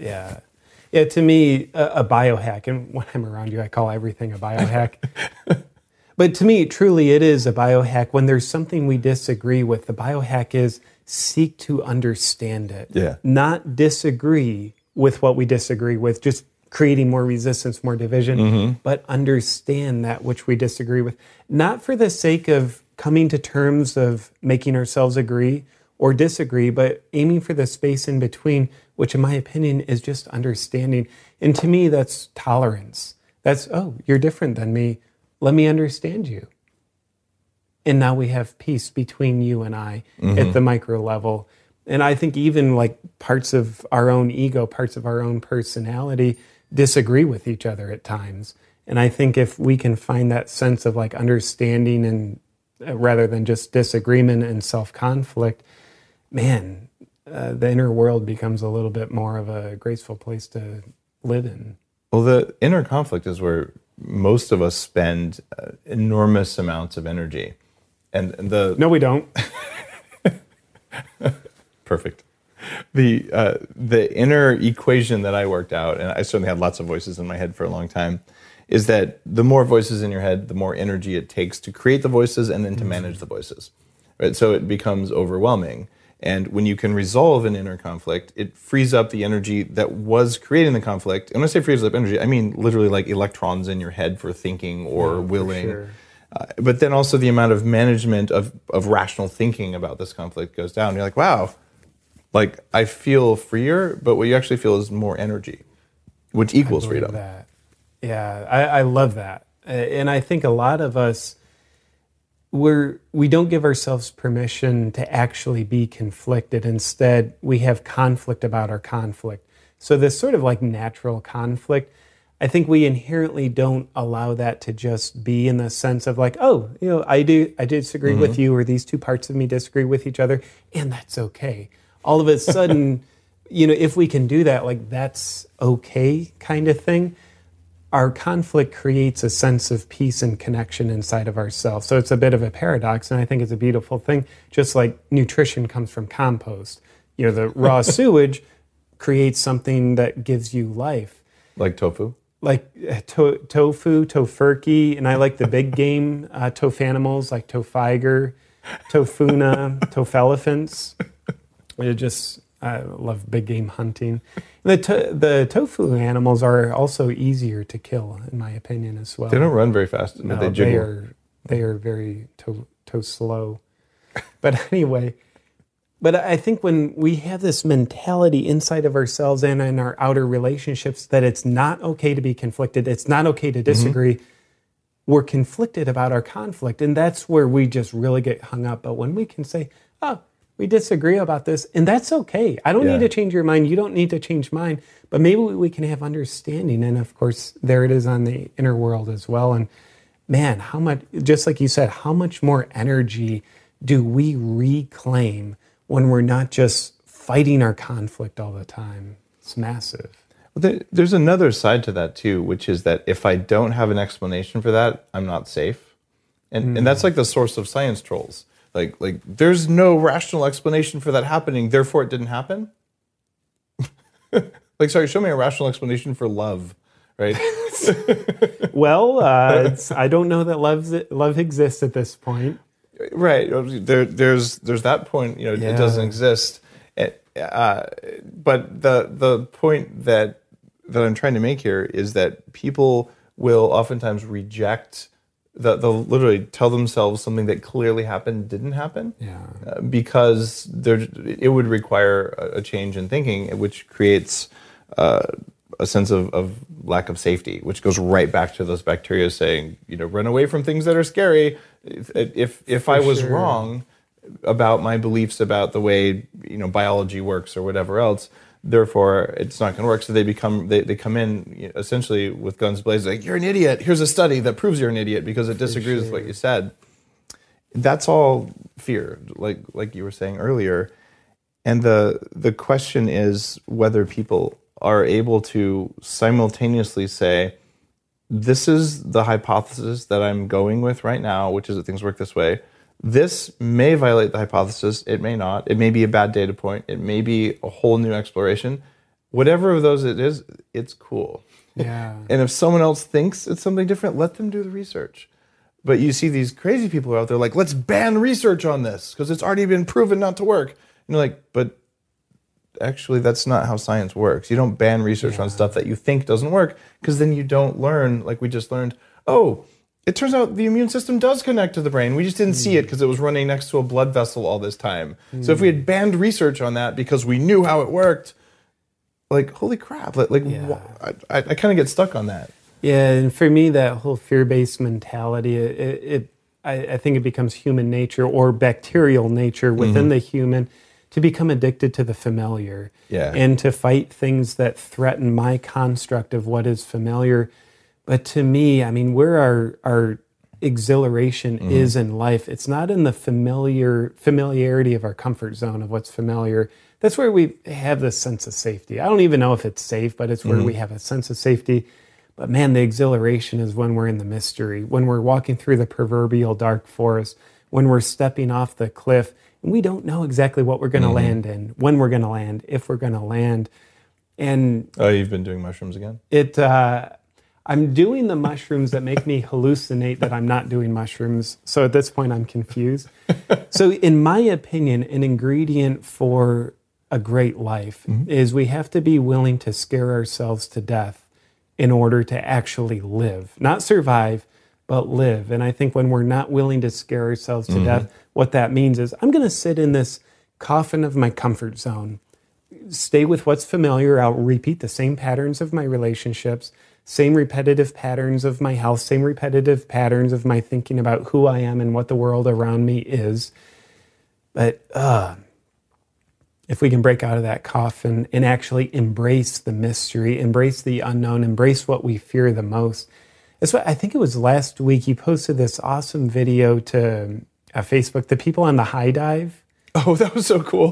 Yeah, to me, a biohack, and when I'm around you, I call everything a biohack. But to me, truly, it is a biohack. When there's something we disagree with, the biohack is seek to understand it. Yeah. Not disagree with what we disagree with, just creating more resistance, more division, but understand that which we disagree with. Not for the sake of coming to terms of making ourselves agree or disagree, but aiming for the space in between, which in my opinion is just understanding. And to me, that's tolerance. That's, oh, you're different than me. Let me understand you. And now we have peace between you and I at the micro level. And I think even like parts of our own ego, parts of our own personality disagree with each other at times. And I think if we can find that sense of like understanding and rather than just disagreement and self-conflict, man, the inner world becomes a little bit more of a graceful place to live in. Well, the inner conflict is where most of us spend enormous amounts of energy. No, we don't. Perfect. The inner equation that I worked out, and I certainly had lots of voices in my head for a long time, is that the more voices in your head, the more energy it takes to create the voices and then to manage the voices. Right? So it becomes overwhelming. And when you can resolve an inner conflict, it frees up the energy that was creating the conflict. And when I say frees up energy, I mean literally like electrons in your head for thinking or willing. Sure. But then also the amount of management of rational thinking about this conflict goes down. You're like, wow, like I feel freer, but what you actually feel is more energy, which equals freedom. That. Yeah, I love that. And I think a lot of us, we don't give ourselves permission to actually be conflicted. Instead, we have conflict about our conflict. So this sort of like natural conflict, I think we inherently don't allow that to just be in the sense of like, oh, I disagree with you, or these two parts of me disagree with each other, and that's okay. All of a sudden, if we can do that, like that's okay kind of thing. our conflict creates a sense of peace and connection inside of ourselves. So it's a bit of a paradox, and I think it's a beautiful thing. Just like nutrition comes from compost, the raw sewage creates something that gives you life. Like tofu? Like tofu, tofurkey, and I like the big game tofanimals like toftiger, tofuna, tofelephants. I love big game hunting. The tofu animals are also easier to kill, in my opinion, as well. They don't run very fast. No, they they are very slow. But anyway, I think when we have this mentality inside of ourselves and in our outer relationships that it's not okay to be conflicted, it's not okay to disagree, we're conflicted about our conflict, and that's where we just really get hung up. But when we can say, oh, we disagree about this, and that's okay. I don't need to change your mind. You don't need to change mine. But maybe we can have understanding. And of course, there it is on the inner world as well. And man, how much, just like you said, how much more energy do we reclaim when we're not just fighting our conflict all the time? It's massive. Well, there's another side to that too, which is that if I don't have an explanation for that, I'm not safe. And that's like the source of science trolls. Like, there's no rational explanation for that happening, therefore it didn't happen. Sorry, show me a rational explanation for love, right? Well, I don't know that love exists at this point. Right. There's that point. It doesn't exist. But the point that I'm trying to make here is that people will oftentimes reject. They'll literally tell themselves something that clearly happened didn't happen, because it would require a change in thinking, which creates a sense of lack of safety, which goes right back to those bacteria saying, run away from things that are scary. If I was wrong about my beliefs about the way biology works or whatever else, therefore it's not going to work. So they come in essentially with guns blazing, like, you're an idiot. Here's a study that proves you're an idiot because it disagrees with what you said. That's all fear, like you were saying earlier. And the question is whether people are able to simultaneously say, this is the hypothesis that I'm going with right now, which is that things work this way. This may violate the hypothesis. It may not. It may be a bad data point. It may be a whole new exploration. Whatever of those it is, it's cool. Yeah. And if someone else thinks it's something different, let them do the research. But you see these crazy people out there like, let's ban research on this because it's already been proven not to work. And you're like, but actually that's not how science works. You don't ban research on stuff that you think doesn't work, because then you don't learn, like we just learned, it turns out the immune system does connect to the brain. We just didn't see it because it was running next to a blood vessel all this time. So if we had banned research on that because we knew how it worked, like, holy crap. I kind of get stuck on that. Yeah, and for me, that whole fear-based mentality, I think it becomes human nature or bacterial nature within the human to become addicted to the familiar and to fight things that threaten my construct of what is familiar. But to me, I mean, where our exhilaration is in life, it's not in the familiarity of our comfort zone of what's familiar. That's where we have this sense of safety. I don't even know if it's safe, but it's where we have a sense of safety. But man, the exhilaration is when we're in the mystery, when we're walking through the proverbial dark forest, when we're stepping off the cliff, and we don't know exactly what we're going to land in, when we're going to land, if we're going to land. And you've been doing mushrooms again? I'm doing the mushrooms that make me hallucinate that I'm not doing mushrooms. So at this point, I'm confused. So in my opinion, an ingredient for a great life is we have to be willing to scare ourselves to death in order to actually live. Not survive, but live. And I think when we're not willing to scare ourselves to death, what that means is I'm going to sit in this coffin of my comfort zone, stay with what's familiar. I'll repeat the same patterns of my relationships, same repetitive patterns of my health, same repetitive patterns of my thinking about who I am and what the world around me is. But if we can break out of that coffin and actually embrace the mystery, embrace the unknown, embrace what we fear the most. That's what I think it was last week. You posted this awesome video to Facebook, the people on the high dive. Oh, that was so cool.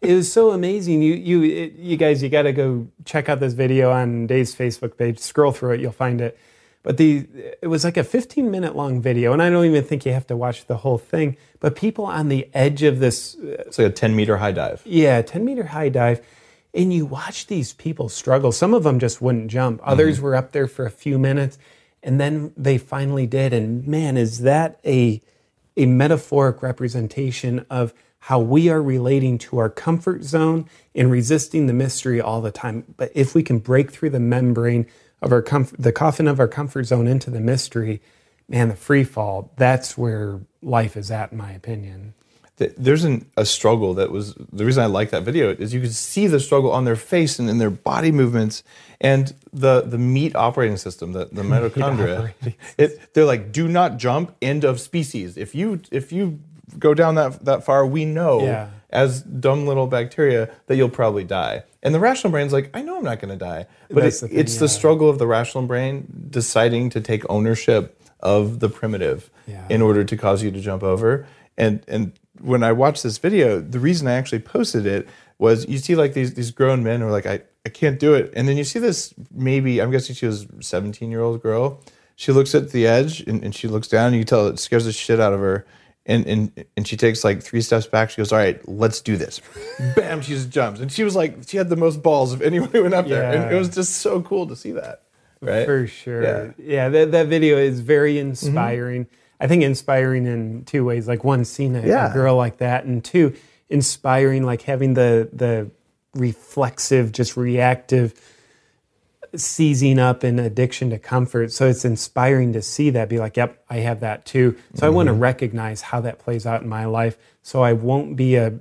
It was so amazing. You guys, you got to go check out this video on Dave's Facebook page. Scroll through it, you'll find it. But it was like a 15-minute long video, and I don't even think you have to watch the whole thing. But people on the edge of this... It's like a 10-meter high dive. Yeah, 10-meter high dive. And you watch these people struggle. Some of them just wouldn't jump. Others were up there for a few minutes, and then they finally did. And man, is that a metaphoric representation of how we are relating to our comfort zone and resisting the mystery all the time. But if we can break through the membrane of the coffin of our comfort zone into the mystery, man, the free fall, that's where life is at, in my opinion. There's a struggle that was, the reason I like that video is you could see the struggle on their face and in their body movements, and the meat operating system, the mitochondria, they're like, do not jump, end of species. If you go down that far, we know as dumb little bacteria that you'll probably die. And the rational brain's like, I know I'm not going to die. But it's the struggle of the rational brain deciding to take ownership of the primitive in order to cause you to jump over. And when I watched this video, the reason I actually posted it was you see like these grown men who are like, I can't do it. And then you see this, maybe, I'm guessing she was a 17-year-old girl. She looks at the edge and she looks down and you can tell it scares the shit out of her. And she takes like 3 steps back. She goes, all right, let's do this. Bam, she just jumps. And she was like, she had the most balls of anyone who went up there. And it was just so cool to see that. Right? For sure. Yeah, that video is very inspiring. I think inspiring in 2 ways. Like, one, seeing a girl like that. And 2, inspiring, like having the reflexive, just reactive seizing up in addiction to comfort. So it's inspiring to see that, be like, yep, I have that too. So I want to recognize how that plays out in my life, so I won't be a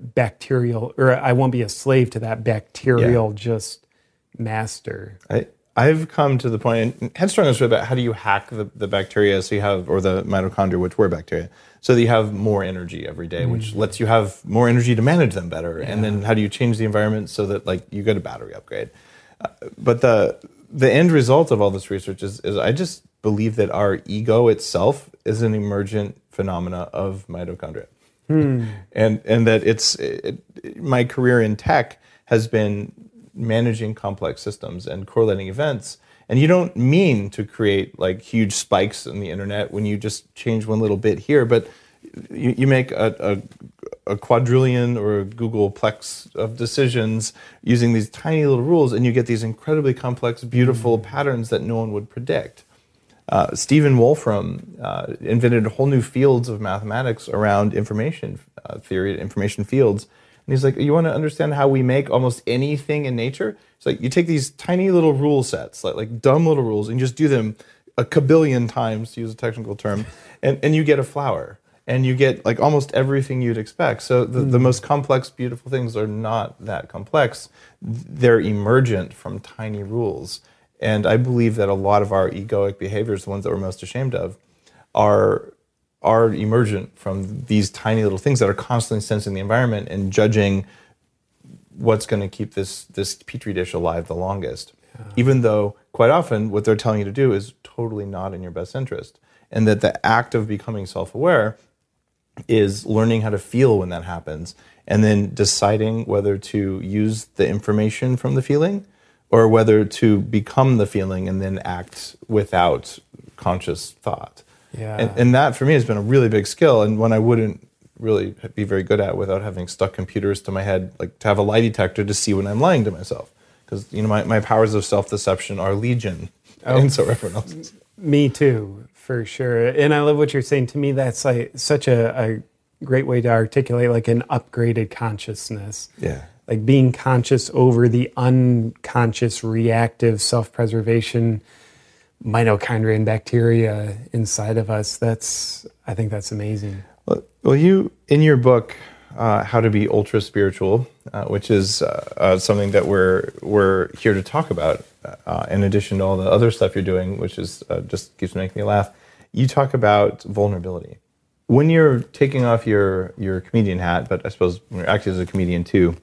slave to that bacterial just master. I've come to the point, and Headstrong is about how do you hack the bacteria so you have, or the mitochondria, which were bacteria, so that you have more energy every day, which lets you have more energy to manage them better. And then how do you change the environment so that like you get a battery upgrade? But the end result of all this research is I just believe that our ego itself is an emergent phenomena of mitochondria. And that my career in tech has been managing complex systems and correlating events. And you don't mean to create like huge spikes in the internet when you just change one little bit here, but you make a quadrillion or a Googleplex of decisions using these tiny little rules, and you get these incredibly complex, beautiful patterns that no one would predict. Stephen Wolfram invented whole new fields of mathematics around information theory, information fields. And he's like, you want to understand how we make almost anything in nature? It's like you take these tiny little rule sets, like dumb little rules, and you just do them a kabillion times, to use a technical term, and you get a flower. And you get like almost everything you'd expect. So the most complex, beautiful things are not that complex. They're emergent from tiny rules. And I believe that a lot of our egoic behaviors, the ones that we're most ashamed of, are emergent from these tiny little things that are constantly sensing the environment and judging what's going to keep this petri dish alive the longest. Even though quite often what they're telling you to do is totally not in your best interest. And that the act of becoming self-aware is learning how to feel when that happens, and then deciding whether to use the information from the feeling or whether to become the feeling and then act without conscious thought. And that for me has been a really big skill, and one I wouldn't really be very good at without having stuck computers to my head, like to have a lie detector to see when I'm lying to myself. Because my powers of self-deception are legion, and so everyone else's. Me too. For sure. And I love what you're saying. To me, that's like such a great way to articulate like an upgraded consciousness. Yeah. Like being conscious over the unconscious, reactive self-preservation mitochondria and bacteria inside of us. I think that's amazing. Well, you, in your book, How to Be Ultra Spiritual, which is something that we're here to talk about, in addition to all the other stuff you're doing, which is just keeps making me laugh. You talk about vulnerability. When you're taking off your comedian hat, but I suppose when you're acting as a comedian too,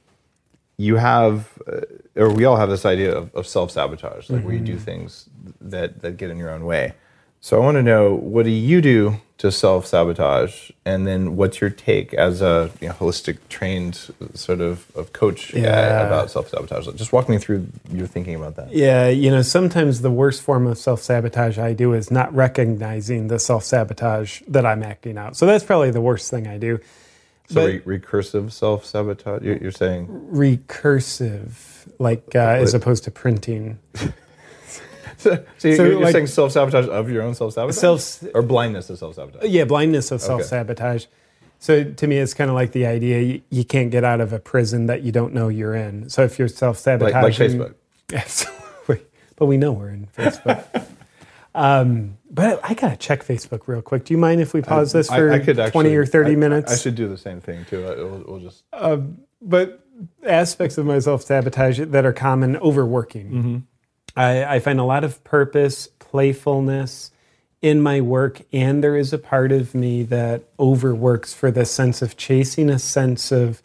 you have, or we all have this idea of self-sabotage, like where you do things that get in your own way. So I want to know, what do you do to self-sabotage? And then what's your take as a holistic trained sort of coach guy about self-sabotage? Just walk me through your thinking about that. Yeah, sometimes the worst form of self-sabotage I do is not recognizing the self-sabotage that I'm acting out. So that's probably the worst thing I do. So recursive self-sabotage, you're saying? Recursive, like as opposed to printing. So you're saying self-sabotage of your own self-sabotage? Or blindness of self-sabotage? Yeah, blindness of self-sabotage. So to me, it's kind of like the idea you can't get out of a prison that you don't know you're in. So if you're self-sabotaging... Like Facebook. Absolutely. But we know we're in Facebook. But I got to check Facebook real quick. Do you mind if we pause this for 20 or 30 minutes? I should do the same thing, too. We'll just... But aspects of my self-sabotage that are common, overworking. Mm-hmm. I find a lot of purpose, playfulness in my work, and there is a part of me that overworks for the sense of chasing a sense of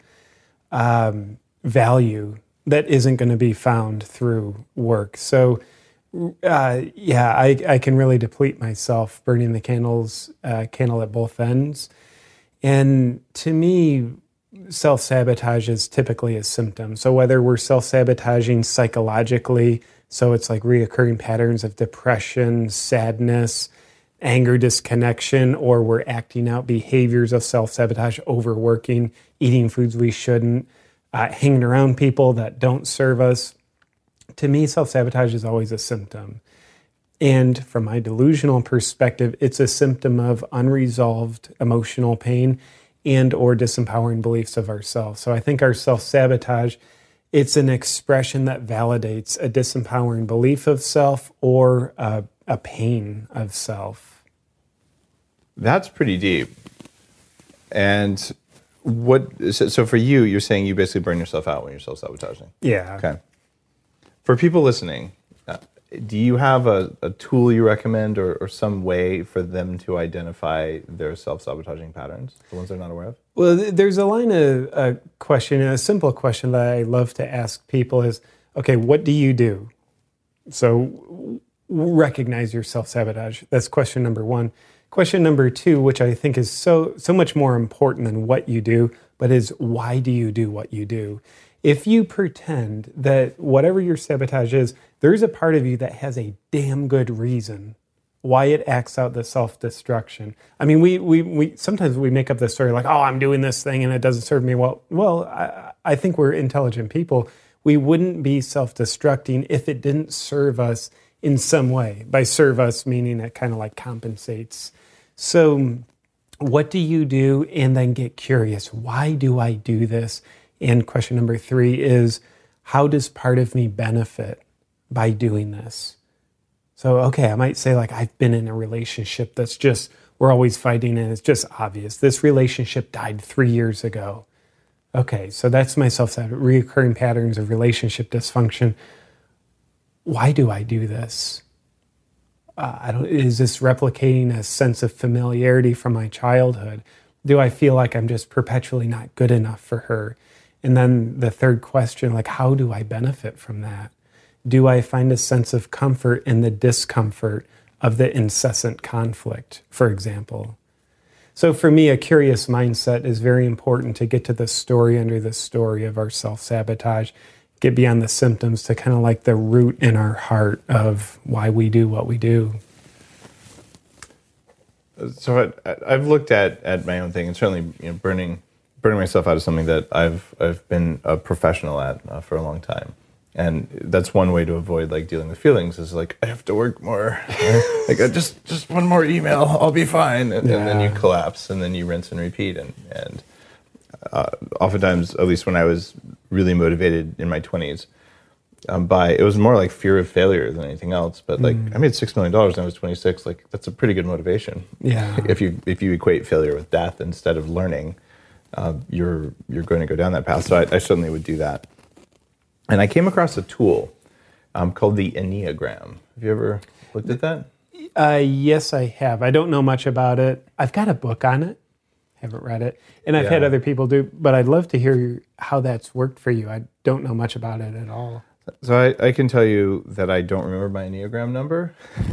value that isn't going to be found through work. So, I can really deplete myself, burning the candle at both ends. And to me, self-sabotage is typically a symptom. So whether we're self-sabotaging psychologically, so it's like reoccurring patterns of depression, sadness, anger, disconnection, or we're acting out behaviors of self-sabotage, overworking, eating foods we shouldn't, hanging around people that don't serve us. To me, self-sabotage is always a symptom. And from my delusional perspective, it's a symptom of unresolved emotional pain and or disempowering beliefs of ourselves. So I think our self-sabotage, it's an expression that validates a disempowering belief of self or a pain of self. That's pretty deep. And so for you, you're saying you basically burn yourself out when you're self-sabotaging. Yeah. Okay. For people listening, do you have a tool you recommend or some way for them to identify their self-sabotaging patterns, the ones they're not aware of? Well, there's a line of question, a simple question that I love to ask people is, okay, what do you do? So recognize your self-sabotage. That's question number one. Question number two, which I think is so much more important than what you do, but is why do you do what you do? If you pretend that whatever your sabotage is, there's a part of you that has a damn good reason why it acts out the self-destruction. I mean, we sometimes we make up this story like, oh, I'm doing this thing and it doesn't serve me well. Well, I think we're intelligent people. We wouldn't be self-destructing if it didn't serve us in some way. By serve us, meaning it kind of like compensates. So what do you do? And then get curious. Why do I do this? And question number three is, how does part of me benefit by doing this? So, okay, I might say like, I've been in a relationship that's just, we're always fighting and it's just obvious. This relationship died 3 years ago. Okay, so that's my self-sabotage, reoccurring patterns of relationship dysfunction. Why do I do this? Is this replicating a sense of familiarity from my childhood? Do I feel like I'm just perpetually not good enough for her? And then the third question, like, how do I benefit from that? Do I find a sense of comfort in the discomfort of the incessant conflict, for example? So for me, a curious mindset is very important to get to the story under the story of our self-sabotage, get beyond the symptoms to kind of like the root in our heart of why we do what we do. So I've looked at my own thing, and certainly burning myself out is something that I've been a professional at for a long time. And that's one way to avoid like dealing with feelings is like, I have to work more. Like just one more email, I'll be fine. And then you collapse and then you rinse and repeat. And oftentimes, at least when I was really motivated in my 20s, it was more like fear of failure than anything else. But like I made $6 million when I was 26. Like that's a pretty good motivation. Yeah. If you equate failure with death instead of learning, you're going to go down that path. So I certainly would do that. And I came across a tool called the Enneagram. Have you ever looked at that? Yes, I have. I don't know much about it. I've got a book on it. Haven't read it. And I've had other people do, but I'd love to hear how that's worked for you. I don't know much about it at all. So I can tell you that I don't remember my Enneagram number.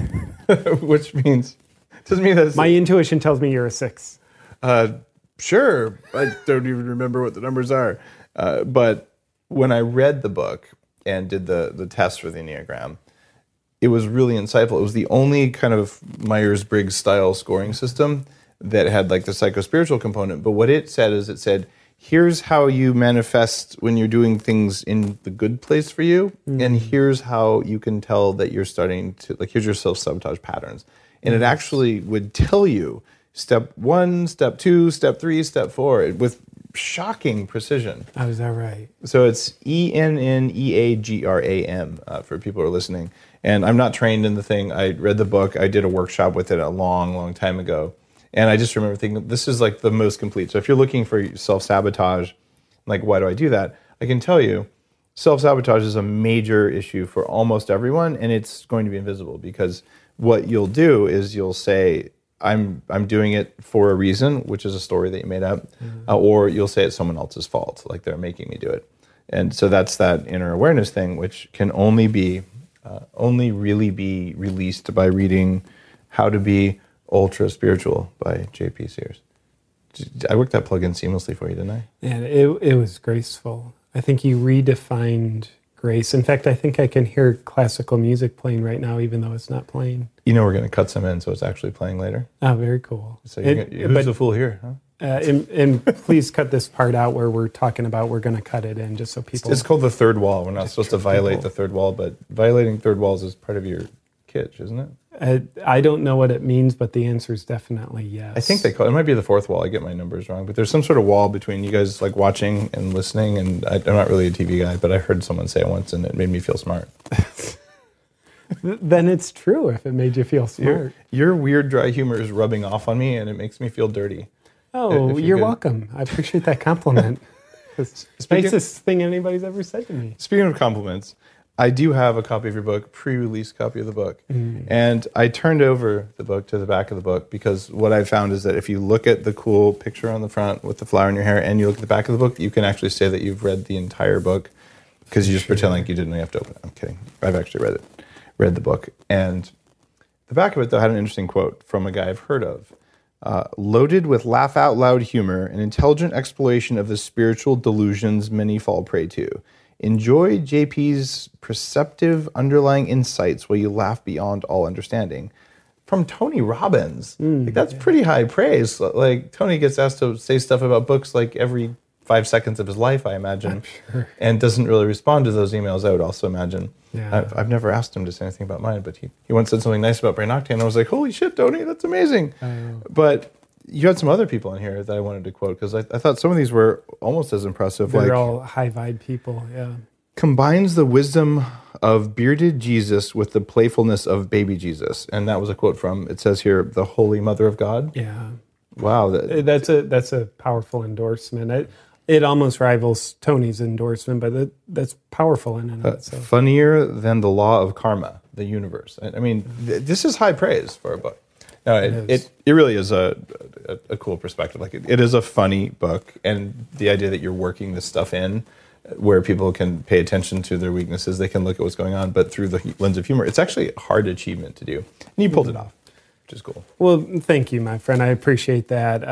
which means doesn't mean that My intuition tells me you're a 6. Sure. I don't even remember what the numbers are. But when I read the book and did the test for the Enneagram, it was really insightful. It was the only kind of Myers-Briggs style scoring system that had like the psycho-spiritual component. But what it said is, it said, here's how you manifest when you're doing things in the good place for you. And here's how you can tell that you're starting to, like, here's your self-sabotage patterns. And it actually would tell you step 1, step 2, step 3, step 4 with shocking precision. Oh, is that right? So it's ENNEAGRAM for people who are listening. And I'm not trained in the thing. I read the book. I did a workshop with it a long, long time ago. And I just remember thinking, this is like the most complete. So if you're looking for self-sabotage, like, why do I do that? I can tell you, self-sabotage is a major issue for almost everyone, and it's going to be invisible, because what you'll do is you'll say, I'm doing it for a reason, which is a story that you made up, or you'll say it's someone else's fault, like they're making me do it. And so that's that inner awareness thing, which can only really be released by reading How to Be Ultra Spiritual by J.P. Sears. I worked that plug in seamlessly for you, didn't I? Yeah, it was graceful. I think you redefined grace. In fact, I think I can hear classical music playing right now, even though it's not playing. You know, we're going to cut some in, so it's actually playing later. Oh, very cool. So who's the fool here, huh? And please cut this part out where we're talking about we're going to cut it in, just so people... It's called the third wall. We're not supposed to violate the third wall, but violating third walls is part of your kitsch, isn't it? I don't know what it means, but the answer is definitely yes. I think they call it might be the fourth wall. I get my numbers wrong, but there's some sort of wall between you guys, like watching and listening. And I'm not really a TV guy, but I heard someone say it once, and it made me feel smart. Then it's true if it made you feel smart. Your weird dry humor is rubbing off on me, and it makes me feel dirty. Oh, you're welcome. I appreciate that compliment. It's the nicest thing anybody's ever said to me. Speaking of compliments, I do have a copy of your book, pre-release copy of the book. And I turned over the book to the back of the book, because what I found is that if you look at the cool picture on the front with the flower in your hair and you look at the back of the book, you can actually say that you've read the entire book, because you just pretend like you didn't have to open it. I'm kidding. I've actually read the book. And the back of it, though, had an interesting quote from a guy I've heard of. Loaded with laugh-out-loud humor and intelligent exploration of the spiritual delusions many fall prey to. Enjoy JP's perceptive underlying insights while you laugh beyond all understanding. From Tony Robbins. That's pretty high praise. Like, Tony gets asked to say stuff about books like every 5 seconds of his life, I imagine. Sure. And doesn't really respond to those emails, I would also imagine. Yeah. I've never asked him to say anything about mine, but he once said something nice about Brain Octane, and I was like, holy shit, Tony, that's amazing. But you had some other people in here that I wanted to quote, because I thought some of these were almost as impressive. They're all high-vibe people, yeah. Combines the wisdom of bearded Jesus with the playfulness of baby Jesus. And that was a quote from, it says here, the Holy Mother of God. Yeah. Wow. That's a powerful endorsement. It almost rivals Tony's endorsement, but that's powerful in and of itself. Funnier than the law of karma, the universe. I mean, this is high praise for a book. No, it really is a cool perspective. Like, it is a funny book, and the idea that you're working this stuff in where people can pay attention to their weaknesses, they can look at what's going on, but through the lens of humor, it's actually a hard achievement to do. And you pulled it off, which is cool. Well, thank you, my friend. I appreciate that.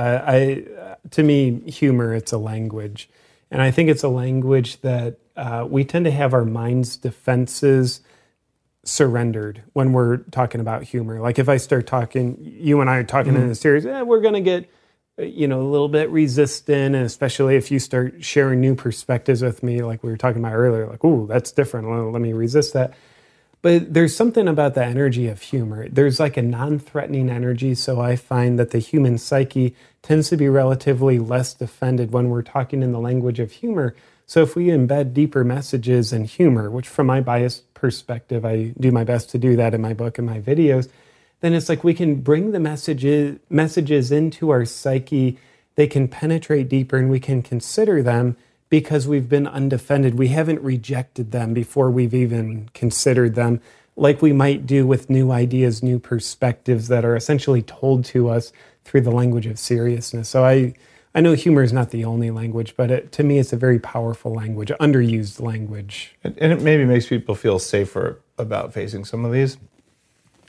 To me, humor, it's a language. And I think it's a language that we tend to have our mind's defenses surrendered when we're talking about humor. Like, if I start talking, you and I are talking in a series, we're going to get a little bit resistant, and especially if you start sharing new perspectives with me, like we were talking about earlier, like, ooh, that's different. Well, let me resist that. But there's something about the energy of humor. There's like a non-threatening energy, so I find that the human psyche tends to be relatively less defended when we're talking in the language of humor. So if we embed deeper messages in humor, which from my biased perspective, I do my best to do that in my book and my videos, then it's like we can bring the messages into our psyche. They can penetrate deeper, and we can consider them because we've been undefended. We haven't rejected them before we've even considered them, like we might do with new ideas, new perspectives that are essentially told to us through the language of seriousness. So I know humor is not the only language, but to me it's a very powerful language, underused language. And it maybe makes people feel safer about facing some of these.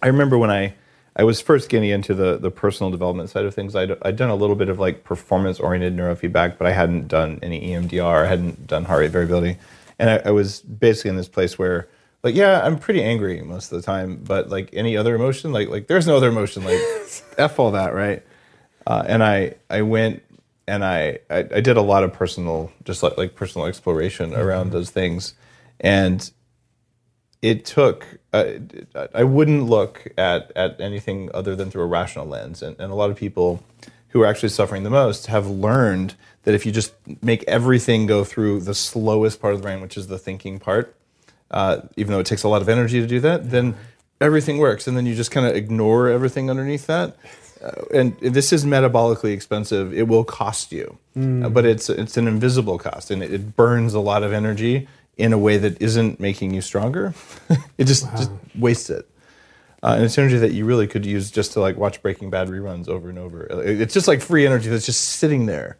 I remember when I was first getting into the personal development side of things, I'd done a little bit of like performance-oriented neurofeedback, but I hadn't done any EMDR, I hadn't done heart rate variability. And I was basically in this place where, like, yeah, I'm pretty angry most of the time, but like any other emotion, like there's no other emotion, like F all that, right? And I went and I did a lot of personal, just like personal exploration around those things. And it took, I wouldn't look at anything other than through a rational lens. And a lot of people who are actually suffering the most have learned that if you just make everything go through the slowest part of the brain, which is the thinking part, even though it takes a lot of energy to do that, then everything works. And then you just kind of ignore everything underneath that. And this is metabolically expensive. It will cost you, but it's an invisible cost, and it burns a lot of energy in a way that isn't making you stronger. It just wastes it. And it's energy that you really could use just to like watch Breaking Bad reruns over and over. It's just like free energy that's just sitting there.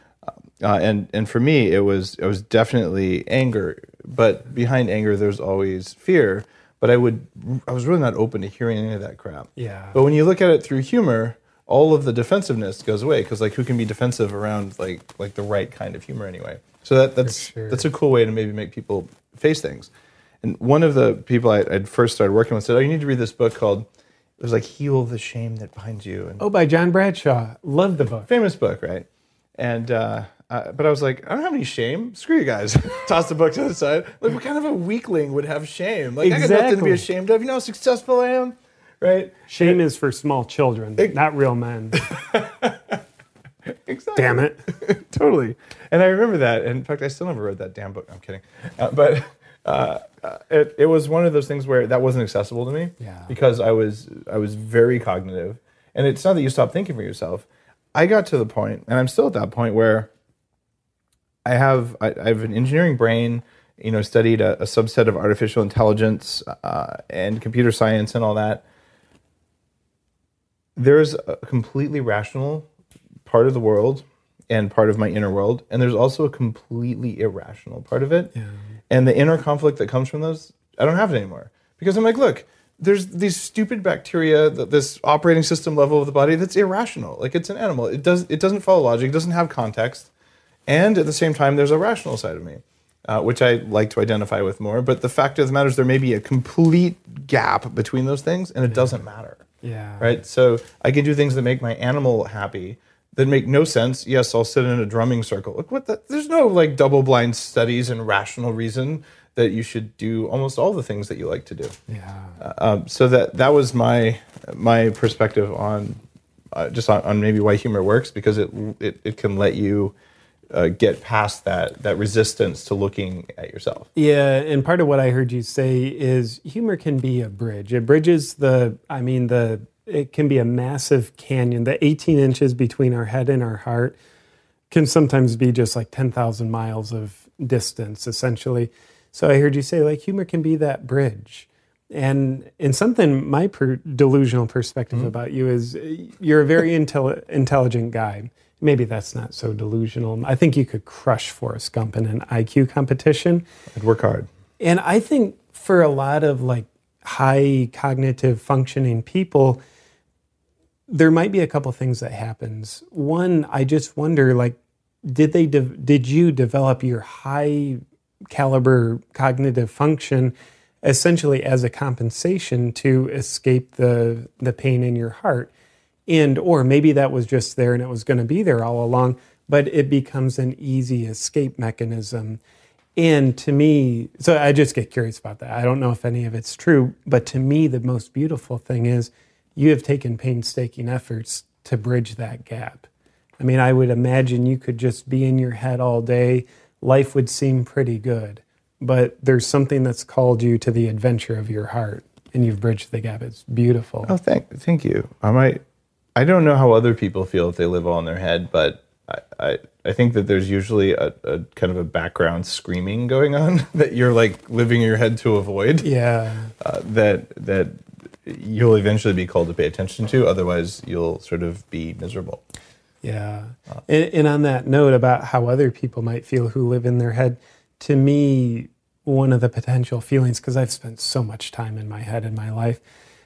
And for me, it was definitely anger, but behind anger, there's always fear. But I was really not open to hearing any of that crap. Yeah. But when you look at it through humor, all of the defensiveness goes away, because like who can be defensive around like the right kind of humor anyway? So that's a cool way to maybe make people face things. And one of the people I'd first started working with said, "Oh, you need to read this book called," it was like "Heal the Shame That Binds You." And by John Bradshaw. Love the book. Famous book, right? And but I was like, I don't have any shame. Screw you guys. Toss the book to the side. Like, what kind of a weakling would have shame? Like, exactly. I got nothing to be ashamed of. You know how successful I am, right? Shame is for small children, not real men. Exactly. Damn it. Totally. And I remember that. And in fact, I still never read that damn book. I'm kidding. But it was one of those things where that wasn't accessible to me, because I was very cognitive. And it's not that you stop thinking for yourself. I got to the point, and I'm still at that point, where I have an engineering brain, studied a subset of artificial intelligence and computer science and all that. There's a completely rational part of the world and part of my inner world, and there's also a completely irrational part of it. Yeah. And the inner conflict that comes from those, I don't have it anymore. Because I'm like, look, there's these stupid bacteria, this operating system level of the body that's irrational. Like, it's an animal. It doesn't follow logic. It doesn't have context. And at the same time, there's a rational side of me, which I like to identify with more. But the fact of the matter is there may be a complete gap between those things, and it doesn't matter. Yeah. Right? So I can do things that make my animal happy that make no sense. Yes, I'll sit in a drumming circle. Look, there's no like double-blind studies and rational reason that you should do almost all the things that you like to do. Yeah. So that was my perspective on just on maybe why humor works, because it can let you get past that resistance to looking at yourself. Yeah, and part of what I heard you say is humor can be a bridge. It bridges it can be a massive canyon. The 18 inches between our head and our heart can sometimes be just like 10,000 miles of distance, essentially. So I heard you say, like, humor can be that bridge. And in something, my delusional perspective about you is you're a very intelligent guy. Maybe that's not so delusional. I think you could crush Forrest Gump in an IQ competition. I'd work hard. And I think for a lot of like high cognitive functioning people, there might be a couple things that happens. One, I just wonder, like, did you develop your high caliber cognitive function essentially as a compensation to escape the pain in your heart? And or maybe that was just there and it was going to be there all along, but it becomes an easy escape mechanism. And to me, so I just get curious about that. I don't know if any of it's true, but to me, the most beautiful thing is you have taken painstaking efforts to bridge that gap. I mean, I would imagine you could just be in your head all day. Life would seem pretty good, but there's something that's called you to the adventure of your heart, and you've bridged the gap. It's beautiful. Oh, thank you. I don't know how other people feel if they live all in their head, but I think that there's usually a kind of a background screaming going on that you're like living in your head to avoid. Yeah. That you'll eventually be called to pay attention to. Otherwise, you'll sort of be miserable. Yeah. And on that note about how other people might feel who live in their head, to me, one of the potential feelings, because I've spent so much time in my head in my life,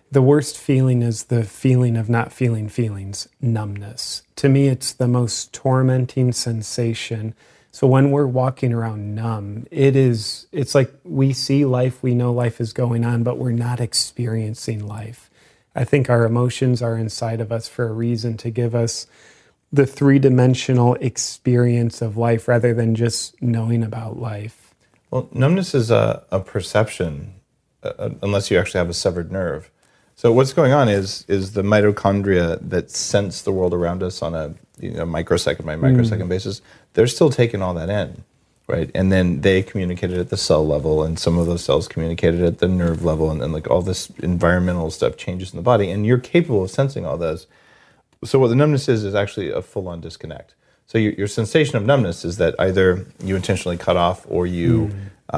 the worst feeling is the feeling of not feeling feelings, numbness. To me, it's the most tormenting sensation. So when we're walking around numb, it's like we see life, we know life is going on, but we're not experiencing life. I think our emotions are inside of us for a reason, to give us the three-dimensional experience of life rather than just knowing about life. Well, numbness is a perception, unless you actually have a severed nerve. So what's going on is the mitochondria that sense the world around us on a microsecond by microsecond basis, they're still taking all that in, right? And then they communicate it at the cell level, and some of those cells communicate it at the nerve level, and then like all this environmental stuff changes in the body, and you're capable of sensing all those. So what the numbness is actually a full-on disconnect. So your sensation of numbness is that either you intentionally cut off, or you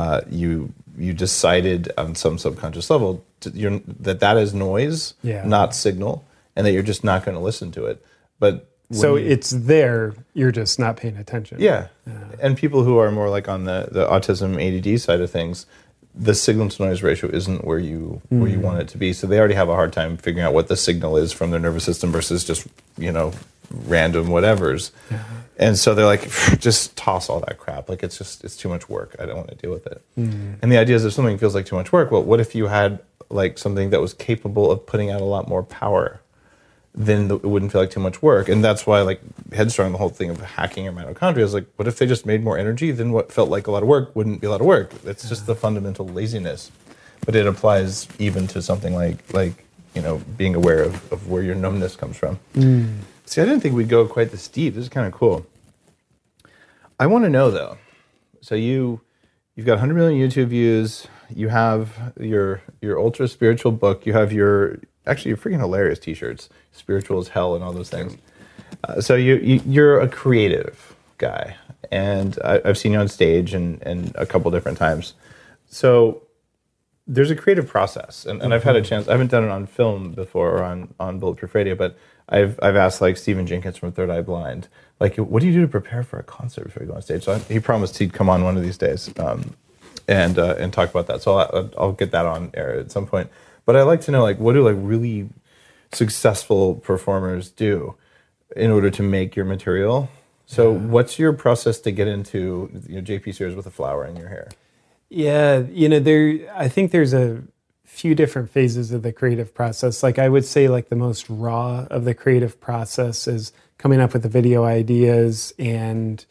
decided on some subconscious level that is noise, not signal, and that you're just not going to listen to it. But so it's there, you're just not paying attention. Yeah. And people who are more like on the autism ADD side of things, the signal to noise ratio isn't where you want it to be. So they already have a hard time figuring out what the signal is from their nervous system versus just, random whatevers. And so they're like, just toss all that crap. Like it's too much work. I don't want to deal with it. And the idea is if something feels like too much work, well, what if you had like something that was capable of putting out a lot more power? Then it wouldn't feel like too much work. And that's why like Headstrong, the whole thing of hacking your mitochondria is like, what if they just made more energy? Then what felt like a lot of work wouldn't be a lot of work. It's just the fundamental laziness. But it applies even to something like being aware of where your numbness comes from. See, I didn't think we'd go quite this deep. This is kind of cool. I want to know though. So you've got 100 million YouTube views. You have your ultra spiritual book. You have your freaking hilarious t-shirts, spiritual as hell and all those things. So you're a creative guy, and I've seen you on stage and a couple different times. So there's a creative process, and I've had a chance. I haven't done it on film before or on Bulletproof Radio, but I've asked like Stephen Jenkins from Third Eye Blind, like, what do you do to prepare for a concert before you go on stage? So he promised he'd come on one of these days and talk about that. So I'll get that on air at some point. But I like to know, like, what do like really successful performers do in order to make your material? So what's your process to get into JP Sears with a flower in your hair? Yeah, I think there's a few different phases of the creative process. Like I would say like the most raw of the creative process is coming up with the video ideas and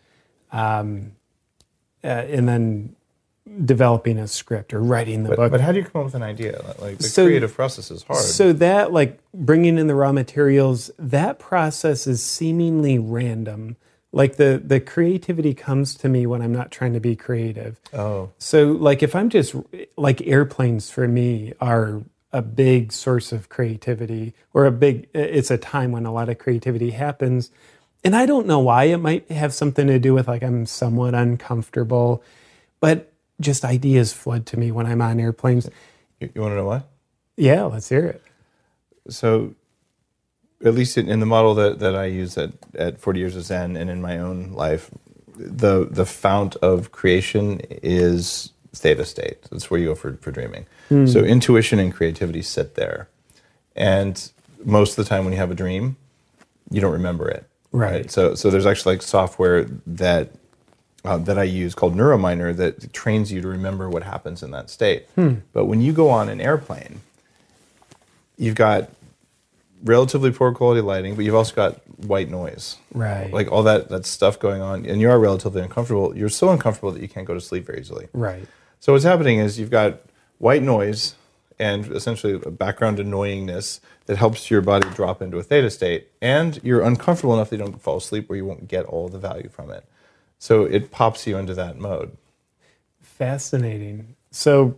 then developing a script or writing the book. But how do you come up with an idea? Like the creative process is hard. So that like bringing in the raw materials, that process is seemingly random. Like the creativity comes to me when I'm not trying to be creative. Oh. So like if I'm just like airplanes for me are a big source of creativity, or it's a time when a lot of creativity happens. And I don't know why. It might have something to do with like I'm somewhat uncomfortable, but just ideas flood to me when I'm on airplanes. You want to know why? Yeah, let's hear it. So at least in the model that I use at 40 Years of Zen and in my own life, the fount of creation is theta state. That's where you go for dreaming. So intuition and creativity sit there. And most of the time when you have a dream, you don't remember it. Right. So there's actually like software that I use called Neurominer that trains you to remember what happens in that state. But when you go on an airplane, you've got relatively poor quality lighting, but you've also got white noise. Right. Like all that stuff going on, and you are relatively uncomfortable. You're so uncomfortable that you can't go to sleep very easily. Right. So what's happening is you've got white noise and essentially a background annoyingness that helps your body drop into a theta state, and you're uncomfortable enough that you don't fall asleep where you won't get all the value from it. So it pops you into that mode. Fascinating. So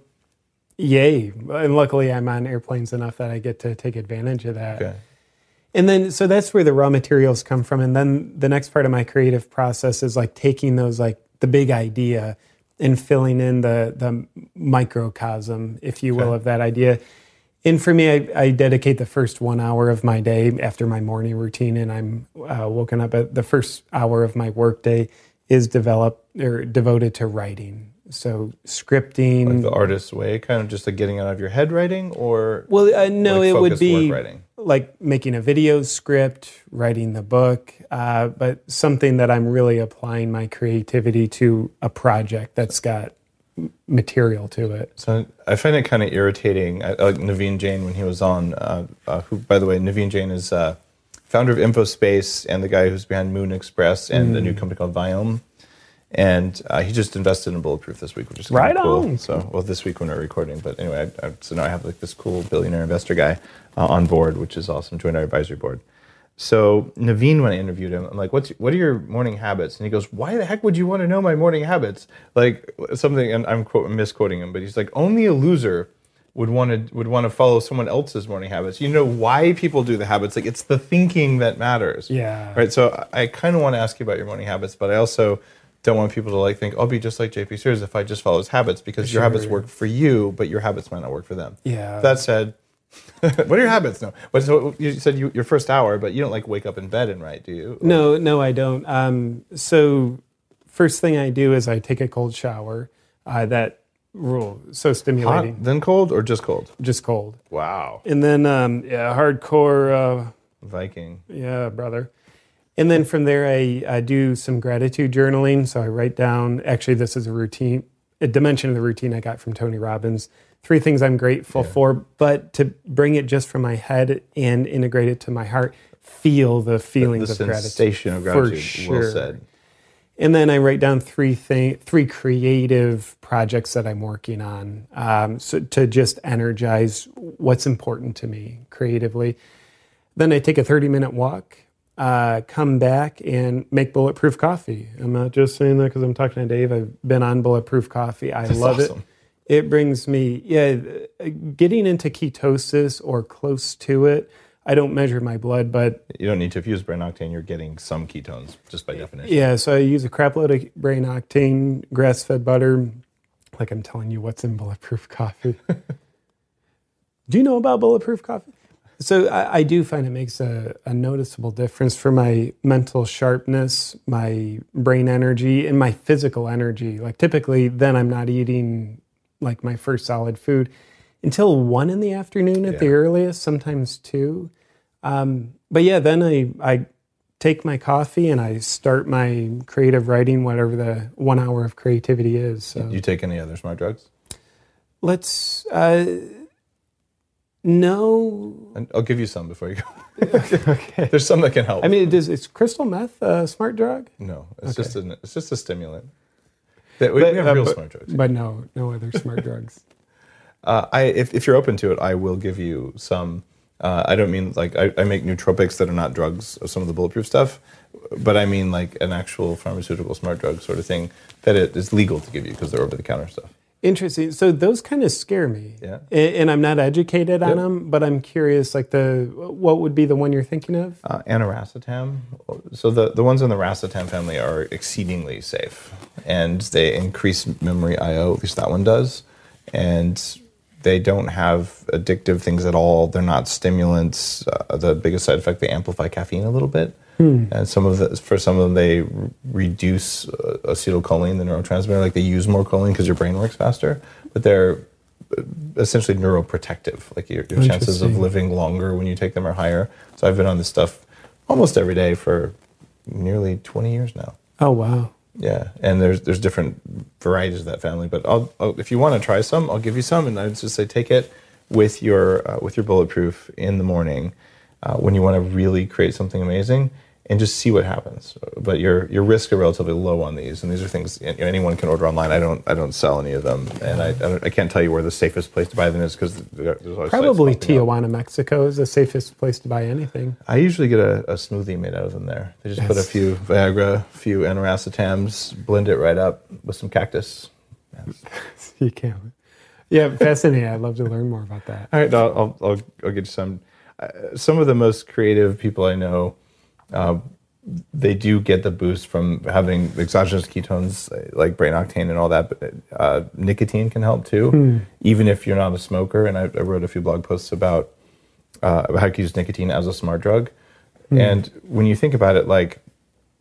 yay. And luckily I'm on airplanes enough that I get to take advantage of that. Okay. And then, so that's where the raw materials come from. And then the next part of my creative process is like taking those, like the big idea and filling in the microcosm, if you will, of that idea. And for me, I dedicate the first 1 hour of my day after my morning routine, and I'm woken up at the first hour of my workday is devoted to writing. So scripting. Like the artist's way, kind of just like getting it out of your head writing, or well, no, like it would be work writing? Like making a video script, writing the book, but something that I'm really applying my creativity to a project that's got material to it. So I find it kind of irritating. I like Naveen Jain when he was on, who, by the way, Naveen Jain is founder of InfoSpace and the guy who's behind Moon Express and a new company called Viome. And he just invested in Bulletproof this week, which is kind of cool. On. So, well, this week when we're recording, but anyway, so now I have like this cool billionaire investor guy on board, which is awesome, joined our advisory board. So Naveen, when I interviewed him, I'm like, what are your morning habits? And he goes, why the heck would you want to know my morning habits? Like something, and I'm misquoting him, but he's like, only a loser would want to follow someone else's morning habits. You know why people do the habits? Like it's the thinking that matters. Yeah. Right. So I kind of want to ask you about your morning habits, but I also don't want people to like think I'll be just like JP Sears if I just follow his habits, because your habits work for you, but your habits might not work for them. Yeah. That said, what are your habits? No, but so you said your first hour, but you don't like wake up in bed and write, do you? No, I don't. So first thing I do is I take a cold shower. That rule so stimulating. Hot, then cold, or just cold? Just cold. Wow. And then hardcore. Viking. Yeah, brother. And then from there, I do some gratitude journaling. So I write down, actually, this is a dimension of the routine I got from Tony Robbins. 3 things I'm grateful for, but to bring it just from my head and integrate it to my heart, feel the feelings of gratitude. The sensation of gratitude, for sure. well said. And then I write down 3 creative projects that I'm working on, so to just energize what's important to me creatively. Then I take a 30-minute walk. Come back and make Bulletproof coffee. I'm not just saying that because I'm talking to Dave. I've been on Bulletproof coffee. I love awesome. it. It brings me, getting into ketosis or close to it. I don't measure my blood, but... You don't need to. If you use brain octane, you're getting some ketones, just by definition. Yeah, so I use a crap load of brain octane, grass-fed butter. Like I'm telling you what's in Bulletproof coffee. Do you know about Bulletproof coffee? So I do find it makes a noticeable difference for my mental sharpness, my brain energy, and my physical energy. Like typically, then I'm not eating like my first solid food until 1 in the afternoon at the earliest, sometimes 2. But yeah, then I take my coffee and I start my creative writing, whatever the 1 hour of creativity is. So. Do you take any other smart drugs? No. And I'll give you some before you go. Okay. There's some that can help. I mean, is crystal meth a smart drug? No, it's just a stimulant. We have real smart drugs. But no other smart drugs. If you're open to it, I will give you some. I don't mean like I make nootropics that are not drugs, some of the Bulletproof stuff, but I mean like an actual pharmaceutical smart drug sort of thing that it is legal to give you because they're over-the-counter stuff. Interesting. So those kind of scare me. Yeah. And I'm not educated on them, but I'm curious, like what would be the one you're thinking of? Aniracetam. So the ones in the racetam family are exceedingly safe, and they increase memory I/O. At least that one does, and they don't have addictive things at all. They're not stimulants. The biggest side effect, they amplify caffeine a little bit. And for some of them, they reduce acetylcholine, the neurotransmitter. Like they use more choline because your brain works faster. But they're essentially neuroprotective. Like your chances of living longer when you take them are higher. So I've been on this stuff almost every day for nearly 20 years now. Oh, wow. Yeah, and there's different varieties of that family. But I'll if you want to try some, I'll give you some. And I would just say take it with your Bulletproof in the morning when you want to really create something amazing. And just see what happens. But your risks are relatively low on these, and these are things anyone can order online. I don't sell any of them, and I can't tell you where the safest place to buy them is because there's always probably Tijuana, Mexico is the safest place to buy anything. I usually get a smoothie made out of them there. They just put a few Viagra, a few aniracetams, blend it right up with some cactus. Yes. You can't. Yeah, fascinating. I'd love to learn more about that. All right, I'll get you some. Some of the most creative people I know. They do get the boost from having exogenous ketones like brain octane and all that, but nicotine can help too, even if you're not a smoker. And I wrote a few blog posts about how to use nicotine as a smart drug. And when you think about it, like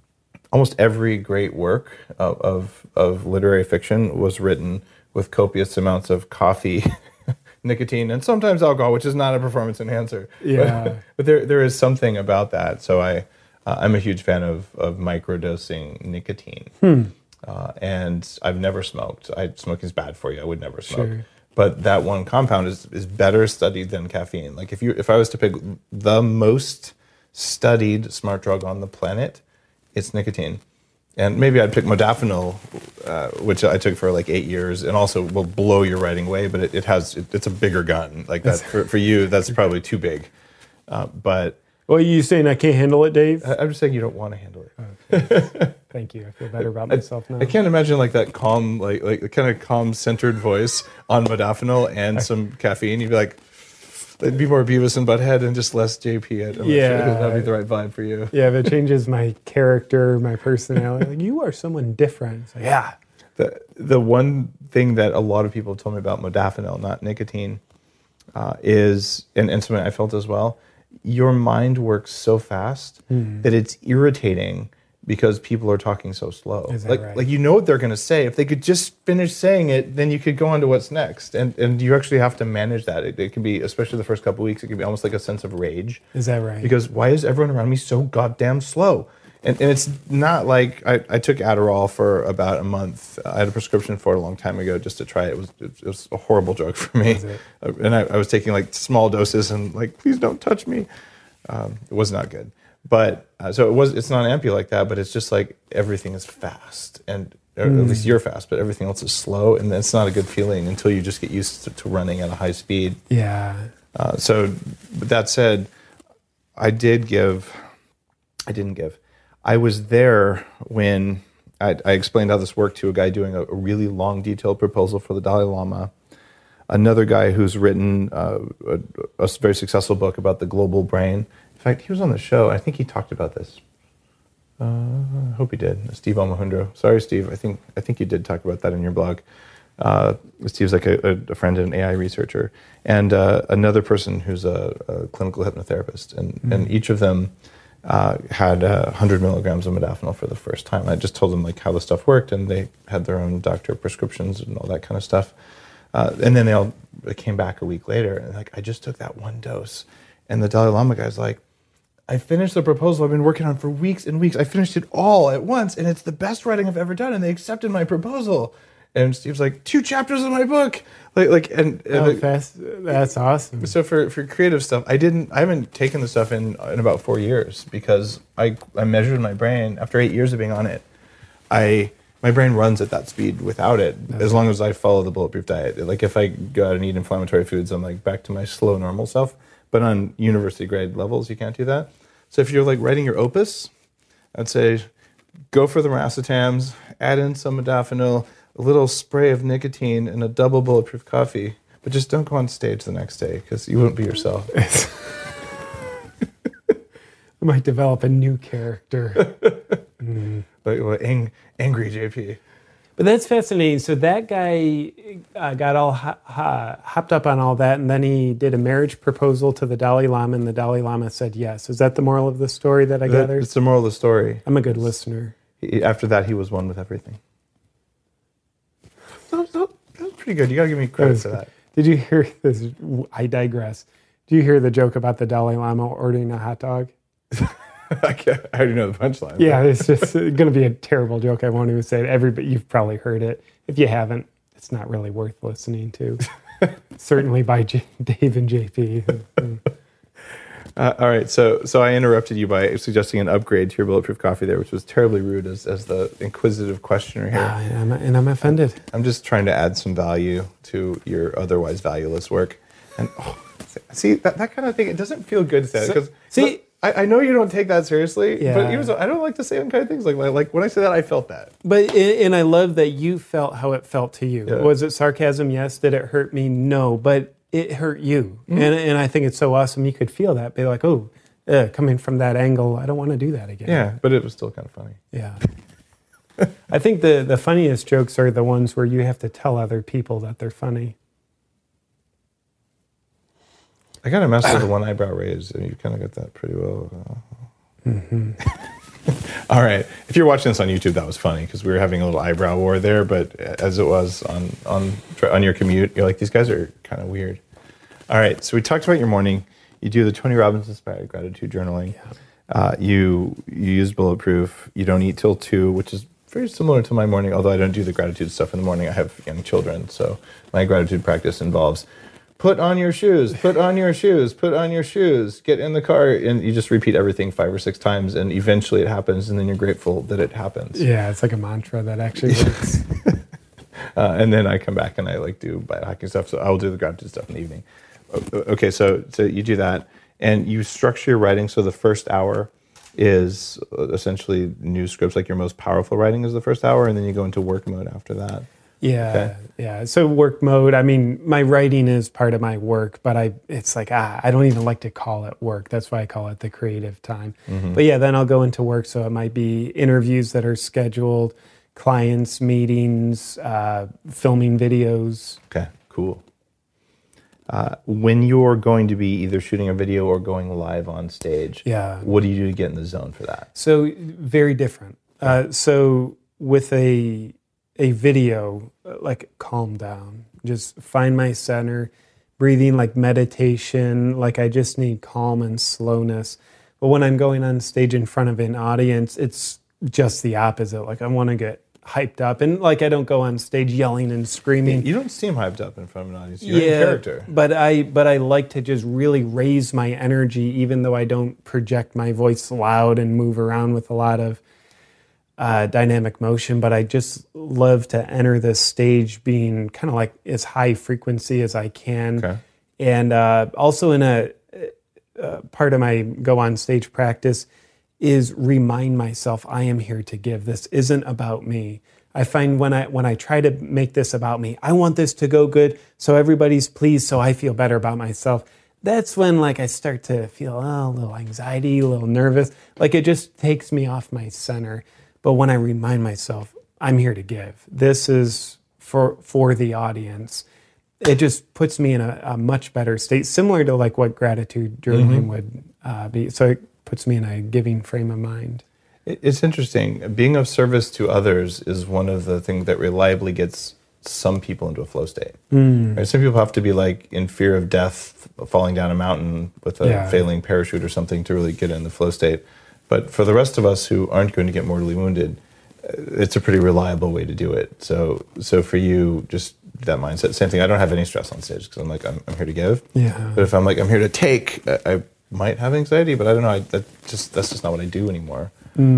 almost every great work of literary fiction was written with copious amounts of coffee, nicotine, and sometimes alcohol, which is not a performance enhancer. Yeah. But there is something about that. So I'm a huge fan of microdosing nicotine. And I've never smoked. Smoking is bad for you. I would never smoke. Sure. But that one compound is better studied than caffeine. Like if I was to pick the most studied smart drug on the planet, it's nicotine. And maybe I'd pick modafinil, which I took for like 8 years, and also will blow your writing away. But it's a bigger gun. Like that for you, that's probably too big. But Well, are you saying I can't handle it, Dave? I'm just saying you don't want to handle it. Okay. Thank you. I feel better about myself now. I can't imagine like that calm, like the kind of calm, centered voice on modafinil and some caffeine. You'd be like, it'd be more Beavis and Butthead and just less JP. I'm not sure that'd be the right vibe for you. Yeah, if it changes my character, my personality. Like, you are someone different. It's like, yeah. The one thing that a lot of people told me about modafinil, not nicotine, is, and something I felt as well, your mind works so fast that it's irritating because people are talking so slow. Is that right? Like you know what they're going to say. If they could just finish saying it, then you could go on to what's next. And you actually have to manage that. It can be, especially the first couple of weeks, it can be almost like a sense of rage. Is that right? Because why is everyone around me so goddamn slow? And it's not like I took Adderall for about a month. I had a prescription for it a long time ago just to try it. It was a horrible drug for me. And I was taking like small doses and like, please don't touch me. It was not good. But so it's not an ampule like that, but it's just like everything is fast. And or at least you're fast, but everything else is slow. And it's not a good feeling until you just get used to running at a high speed. Yeah. So but that said, I didn't give. I was there when I explained how this worked to a guy doing a really long, detailed proposal for the Dalai Lama. Another guy who's written a very successful book about the global brain. In fact, he was on the show. I think he talked about this. I hope he did. Steve Omohundro. Sorry, Steve. I think you did talk about that in your blog. Steve's like a friend and an AI researcher. And another person who's a clinical hypnotherapist. And each of them had 100 milligrams of modafinil for the first time. I just told them like how the stuff worked, and they had their own doctor prescriptions and all that kind of stuff. And then they came back a week later, and like, I just took that one dose. And the Dalai Lama guy's like, I finished the proposal I've been working on for weeks and weeks. I finished it all at once, and it's the best writing I've ever done, and they accepted my proposal. And Steve's like, 2 chapters of my book. That's awesome. So for creative stuff, I haven't taken the stuff in about 4 years because I measured my brain after 8 years of being on it. My brain runs at that speed without it, as long as I follow the bulletproof diet. Like if I go out and eat inflammatory foods, I'm like back to my slow, normal self. But on university grade levels, you can't do that. So if you're like writing your opus, I'd say go for the racetams, add in some modafinil, a little spray of nicotine, and a double bulletproof coffee. But just don't go on stage the next day because you won't be yourself. I might develop a new character. Like angry JP. But that's fascinating. So that guy got all hopped up on all that, and then he did a marriage proposal to the Dalai Lama, and the Dalai Lama said yes. Is that the moral of the story that I gathered? It's the moral of the story. I'm a good listener. After that, he was one with everything. That was pretty good. You got to give me credit for that. Did you hear this? I digress. Do you hear the joke about the Dalai Lama ordering a hot dog? I already know the punchline. Yeah, it's just going to be a terrible joke. I won't even say it. Everybody, you've probably heard it. If you haven't, it's not really worth listening to. Certainly by Dave and JP. All right, so I interrupted you by suggesting an upgrade to your bulletproof coffee there, which was terribly rude as the inquisitive questioner here. And I'm offended. I'm just trying to add some value to your otherwise valueless work. And see, that kind of thing, it doesn't feel good to say because I know you don't take that seriously, but even so, I don't like to say unkind things like when I say that, I felt that. But and I love that you felt how it felt to you. Yeah. Was it sarcasm? Yes. Did it hurt me? No. But it hurt you, and I think it's so awesome you could feel that. Be like, oh, coming from that angle, I don't want to do that again. Yeah, but it was still kind of funny. Yeah. I think the funniest jokes are the ones where you have to tell other people that they're funny. I kind of messed with the one eyebrow raise, and you kind of got that pretty well. All right. If you're watching this on YouTube, that was funny because we were having a little eyebrow war there. But as it was on your commute, you're like, these guys are kind of weird. All right. So we talked about your morning. You do the Tony Robbins inspired gratitude journaling. Yeah. You use Bulletproof. You don't eat till 2, which is very similar to my morning. Although I don't do the gratitude stuff in the morning. I have young children, so my gratitude practice involves put on your shoes, put on your shoes, put on your shoes, get in the car, and you just repeat everything 5 or 6 times, and eventually it happens, and then you're grateful that it happens. Yeah, it's like a mantra that actually works. And then I come back and I do biohacking stuff, so I'll do the gratitude stuff in the evening. Okay, so you do that, and you structure your writing so the first hour is essentially new scripts, like your most powerful writing is the first hour, and then you go into work mode after that. Yeah, yeah. So work mode, I mean, my writing is part of my work, but it's like, I don't even like to call it work. That's why I call it the creative time. Mm-hmm. But yeah, then I'll go into work. So it might be interviews that are scheduled, clients, meetings, filming videos. Okay, cool. When you're going to be either shooting a video or going live on stage, what do you do to get in the zone for that? So very different. So with a video, like calm down, just find my center, breathing like meditation, like I just need calm and slowness. But when I'm going on stage in front of an audience, it's just the opposite. Like I want to get hyped up, and like I don't go on stage yelling and screaming. You don't seem hyped up in front of an audience. You're in character. But I like to just really raise my energy, even though I don't project my voice loud and move around with a lot of dynamic motion. But I just love to enter the stage being kind of like as high frequency as I can. Okay. And also in a part of my go on stage practice is remind myself I am here to give. This isn't about me. I find when I try to make this about me, I want this to go good so everybody's pleased, so I feel better about myself. That's when like I start to feel a little anxiety, a little nervous. Like it just takes me off my center. But when I remind myself, I'm here to give. This is for the audience. It just puts me in a much better state, similar to like what gratitude journaling would be. So it puts me in a giving frame of mind. It's interesting. Being of service to others is one of the things that reliably gets some people into a flow state. Right? Some people have to be like in fear of death, falling down a mountain with a failing parachute or something to really get in the flow state. But for the rest of us who aren't going to get mortally wounded, it's a pretty reliable way to do it. So for you, just that mindset. Same thing. I don't have any stress on stage because I'm like, I'm here to give. Yeah. But if I'm like, I'm here to take, I might have anxiety, but I don't know. That's just not what I do anymore.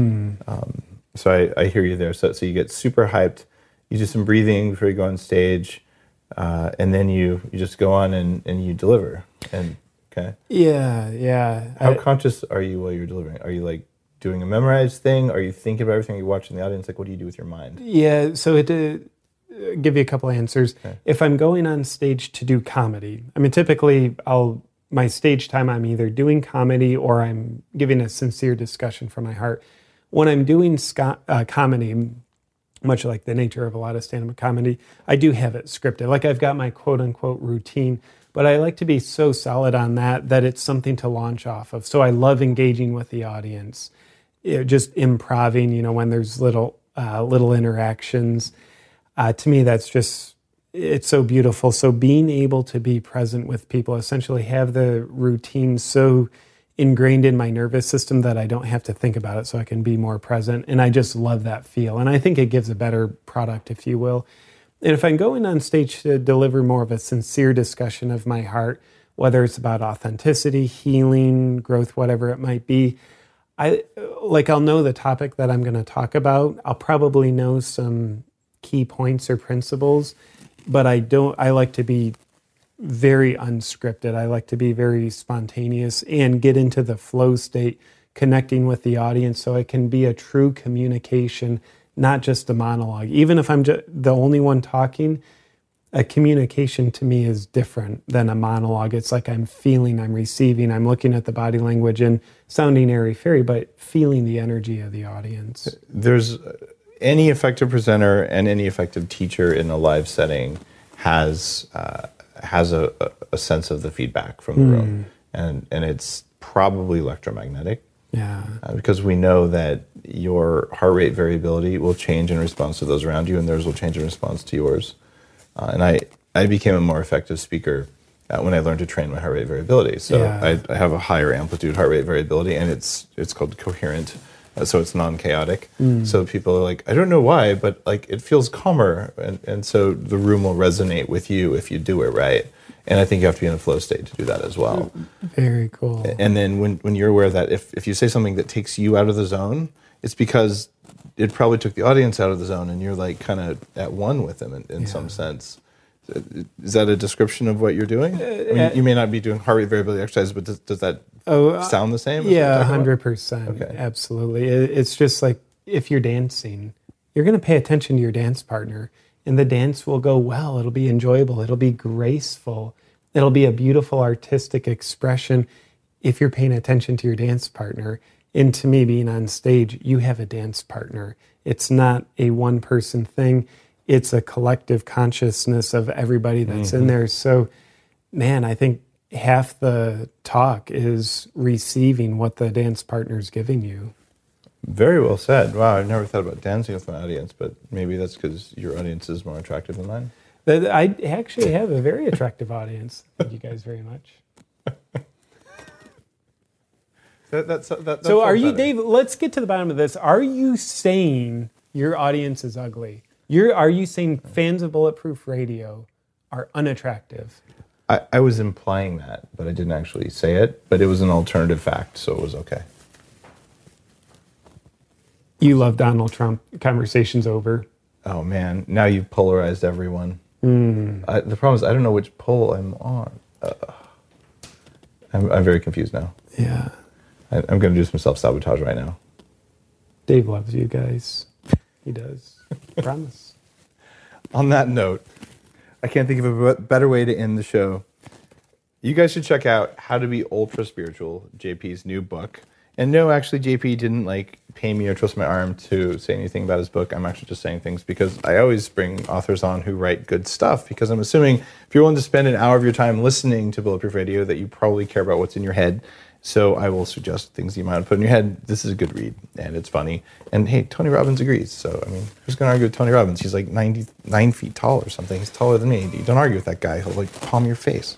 So I hear you there. So you get super hyped. You do some breathing before you go on stage, and then you just go on and you deliver. And okay. Yeah. How conscious are you while you're delivering? Are you like doing a memorized thing? Are you thinking about everything? Are you watching the audience? Like, what do you do with your mind? Yeah. So to give you a couple answers. Okay. If I'm going on stage to do comedy, I mean, typically my stage time, I'm either doing comedy or I'm giving a sincere discussion from my heart. When I'm doing comedy, much like the nature of a lot of stand-up comedy, I do have it scripted. Like I've got my quote-unquote routine, but I like to be so solid on that it's something to launch off of. So I love engaging with the audience, just improvising, when there's little interactions. To me, that's just, it's so beautiful. So being able to be present with people, essentially have the routine so ingrained in my nervous system that I don't have to think about it, so I can be more present. And I just love that feel. And I think it gives a better product, if you will. And if I'm going on stage to deliver more of a sincere discussion of my heart, whether it's about authenticity, healing, growth, whatever it might be, I'll know the topic that I'm going to talk about. I'll probably know some key points or principles, but I like to be very unscripted. I like to be very spontaneous and get into the flow state, connecting with the audience so it can be a true communication, not just a monologue. Even if I'm the only one talking, a communication to me is different than a monologue. It's like I'm feeling, I'm receiving, I'm looking at the body language and sounding airy-fairy, but feeling the energy of the audience. There's any effective presenter and any effective teacher in a live setting has a sense of the feedback from the room, and it's probably electromagnetic. Yeah. Because we know that your heart rate variability will change in response to those around you, and theirs will change in response to yours. And I became a more effective speaker when I learned to train my heart rate variability. So I have a higher amplitude heart rate variability, and it's called coherent. So it's non-chaotic. So people are like, I don't know why, but like it feels calmer. And so the room will resonate with you if you do it right. And I think you have to be in a flow state to do that as well. Very cool. And then when you're aware that if you say something that takes you out of the zone, it's because it probably took the audience out of the zone and you're like kind of at one with them in some sense. Is that a description of what you're doing? I mean, you may not be doing heart rate variability exercises, but does that sound the same? Yeah, 100%. Okay. Absolutely. It's just like if you're dancing, you're going to pay attention to your dance partner, and the dance will go well. It'll be enjoyable. It'll be graceful. It'll be a beautiful artistic expression if you're paying attention to your dance partner. And to me, being on stage, you have a dance partner. It's not a one-person thing. It's a collective consciousness of everybody that's in there. So, man, I think half the talk is receiving what the dance partner's giving you. Very well said. Wow, I've never thought about dancing with my audience, but maybe that's because your audience is more attractive than mine. I actually have a very attractive audience. Thank you guys very much. So are you, Dave, let's get to the bottom of this. Are you saying your audience is ugly? Are you saying fans of Bulletproof Radio are unattractive? I was implying that, but I didn't actually say it. But it was an alternative fact, so it was okay. You love Donald Trump. Conversation's over. Oh, man. Now you've polarized everyone. The problem is I don't know which pole I'm on. I'm very confused now. Yeah. I'm going to do some self-sabotage right now. Dave loves you guys. He does. Promise. On that note, I can't think of a better way to end the show. You guys should check out How to Be Ultra Spiritual, JP's new book. And no, actually, JP didn't pay me or twist my arm to say anything about his book. I'm actually just saying things because I always bring authors on who write good stuff, because I'm assuming if you're willing to spend an hour of your time listening to Bulletproof Radio, that you probably care about what's in your head. So I will suggest things you might want to put in your head. This is a good read, and it's funny. And hey, Tony Robbins agrees. So, I mean, who's going to argue with Tony Robbins? He's like 99 feet tall or something. He's taller than me. You don't argue with that guy. He'll palm your face.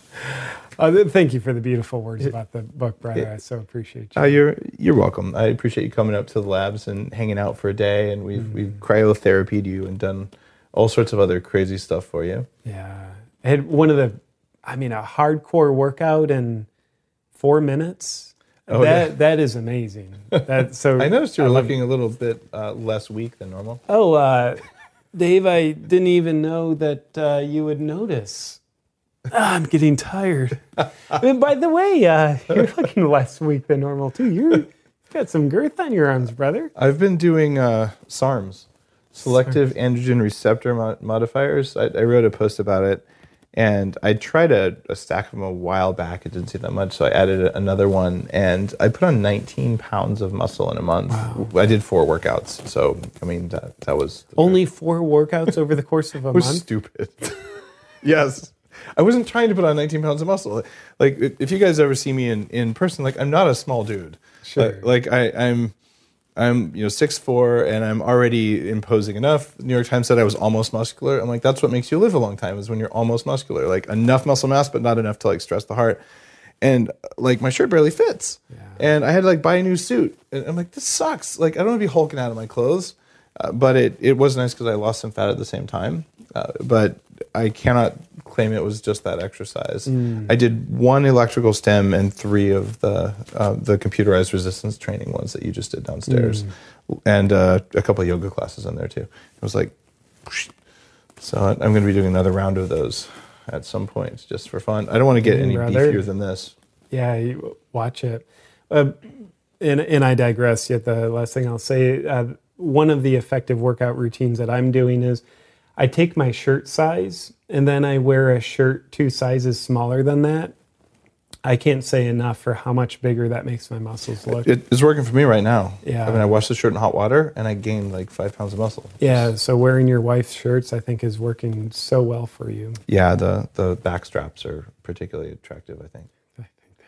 Thank you for the beautiful words about the book, brother. I so appreciate you. You're welcome. I appreciate you coming up to the labs and hanging out for a day. And we've cryotherapyed you and done all sorts of other crazy stuff for you. Yeah. I had a hardcore workout in 4 minutes. That is amazing. So I noticed you were looking a little bit less weak than normal. Dave, I didn't even know that you would notice. I'm getting tired. And by the way, you're looking less weak than normal too. You've got some girth on your arms, brother. I've been doing SARMs, selective androgen receptor modifiers. I wrote a post about it. And I tried a stack of them a while back. It didn't seem that much, so I added another one. And I put on 19 pounds of muscle in a month. Wow. I did 4 workouts. So, I mean, that was... Only 4 workouts over the course of a month? It was stupid. Yes. I wasn't trying to put on 19 pounds of muscle. Like, if you guys ever see me in person, I'm not a small dude. Sure. I'm 6'4", and I'm already imposing enough. New York Times said I was almost muscular. I'm like, that's what makes you live a long time, is when you're almost muscular. Enough muscle mass, but not enough to stress the heart. And my shirt barely fits. Yeah. And I had to buy a new suit. And I'm like, this sucks. I don't want to be hulking out of my clothes. But it was nice because I lost some fat at the same time. But I cannot claim it was just that exercise. I did 1 electrical stem and 3 of the computerized resistance training ones that you just did downstairs, and a couple of yoga classes in there too. It was so I'm going to be doing another round of those at some point just for fun. I don't want to get any beefier than this. Yeah, you watch it. And I digress. Yet the last thing I'll say, one of the effective workout routines that I'm doing is I take my shirt size and then I wear a shirt 2 sizes smaller than that. I can't say enough for how much bigger that makes my muscles look. It's working for me right now. Yeah. I washed the shirt in hot water and I gained 5 pounds of muscle. Yeah, so wearing your wife's shirts I think is working so well for you. Yeah, the back straps are particularly attractive, I think.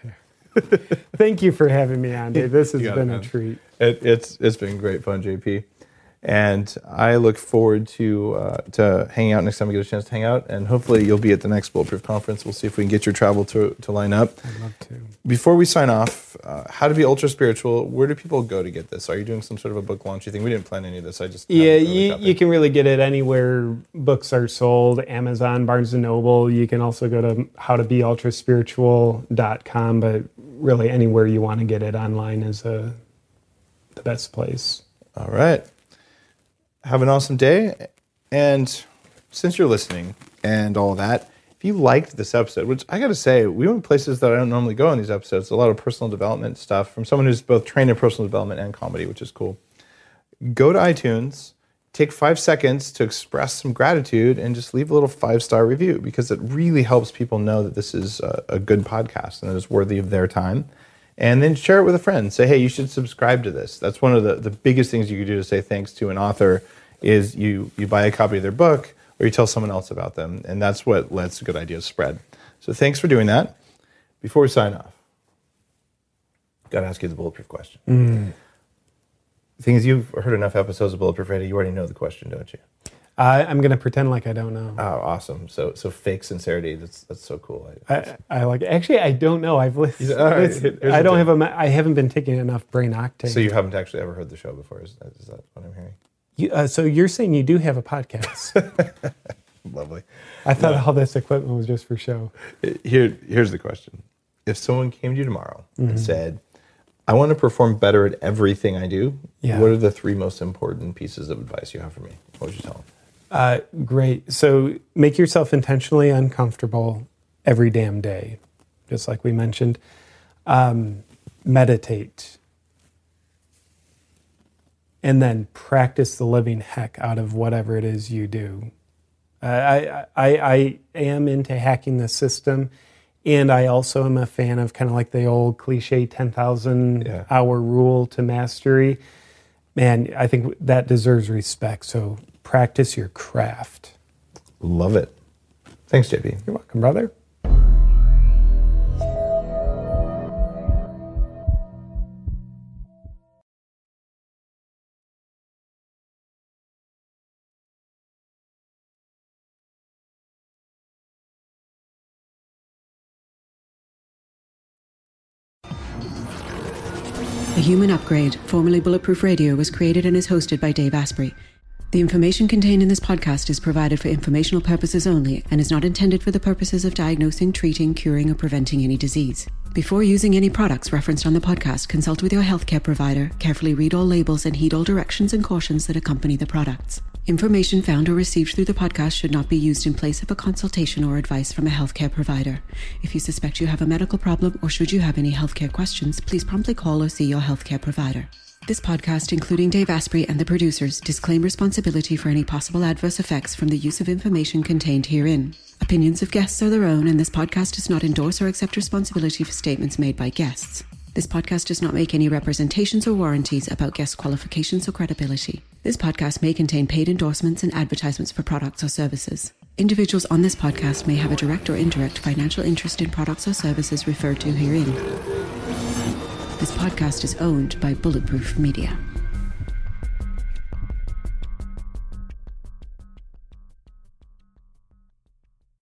Thank you for having me on, Dave. This has been a treat. It's been great fun, JP. And I look forward to hanging out next time we get a chance to hang out. And hopefully you'll be at the next Bulletproof conference. We'll see if we can get your travel to line up. I'd love to. Before we sign off, how to be ultra spiritual, where do people go to get this? Are you doing some sort of a book launchy thing? We didn't plan any of this. You can really get it anywhere books are sold, Amazon, Barnes & Noble. You can also go to howtobeultraspiritual.com, but really anywhere you want to get it online is the best place. All right. Have an awesome day. And since you're listening and all that, if you liked this episode, which I got to say, we went places that I don't normally go on these episodes, a lot of personal development stuff from someone who's both trained in personal development and comedy, which is cool. Go to iTunes, take 5 seconds to express some gratitude and just leave a little 5-star review, because it really helps people know that this is a good podcast and that it's worthy of their time. And then share it with a friend. Say, hey, you should subscribe to this. That's one of the biggest things you could do to say thanks to an author is you buy a copy of their book or you tell someone else about them. And that's what lets good ideas spread. So thanks for doing that. Before we sign off, got to ask you the bulletproof question. The thing is, you've heard enough episodes of Bulletproof Radio. You already know the question, don't you? I'm going to pretend like I don't know. Oh, awesome. So fake sincerity. That's so cool. I like it. Actually, I don't know. I've listened. I haven't been taking enough brain octane. So you haven't actually ever heard the show before? Is that what I'm hearing? So you're saying you do have a podcast? Lovely. I thought all this equipment was just for show. Here's the question. If someone came to you tomorrow and said, I want to perform better at everything I do, what are the 3 most important pieces of advice you have for me? What would you tell them? Great. So make yourself intentionally uncomfortable every damn day, just like we mentioned. Meditate. And then practice the living heck out of whatever it is you do. I am into hacking the system, and I also am a fan of kind of like the old cliche 10,000 hour rule to mastery. Man, I think that deserves respect. So practice your craft. Love it. Thanks, JP. You're welcome, brother. The Human Upgrade, formerly Bulletproof Radio, was created and is hosted by Dave Asprey. The information contained in this podcast is provided for informational purposes only and is not intended for the purposes of diagnosing, treating, curing, or preventing any disease. Before using any products referenced on the podcast, consult with your healthcare provider, carefully read all labels, and heed all directions and cautions that accompany the products. Information found or received through the podcast should not be used in place of a consultation or advice from a healthcare provider. If you suspect you have a medical problem or should you have any healthcare questions, please promptly call or see your healthcare provider. This podcast, including Dave Asprey and the producers, disclaim responsibility for any possible adverse effects from the use of information contained herein. Opinions of guests are their own, and this podcast does not endorse or accept responsibility for statements made by guests. This podcast does not make any representations or warranties about guest qualifications or credibility. This podcast may contain paid endorsements and advertisements for products or services. Individuals on this podcast may have a direct or indirect financial interest in products or services referred to herein. This podcast is owned by Bulletproof Media.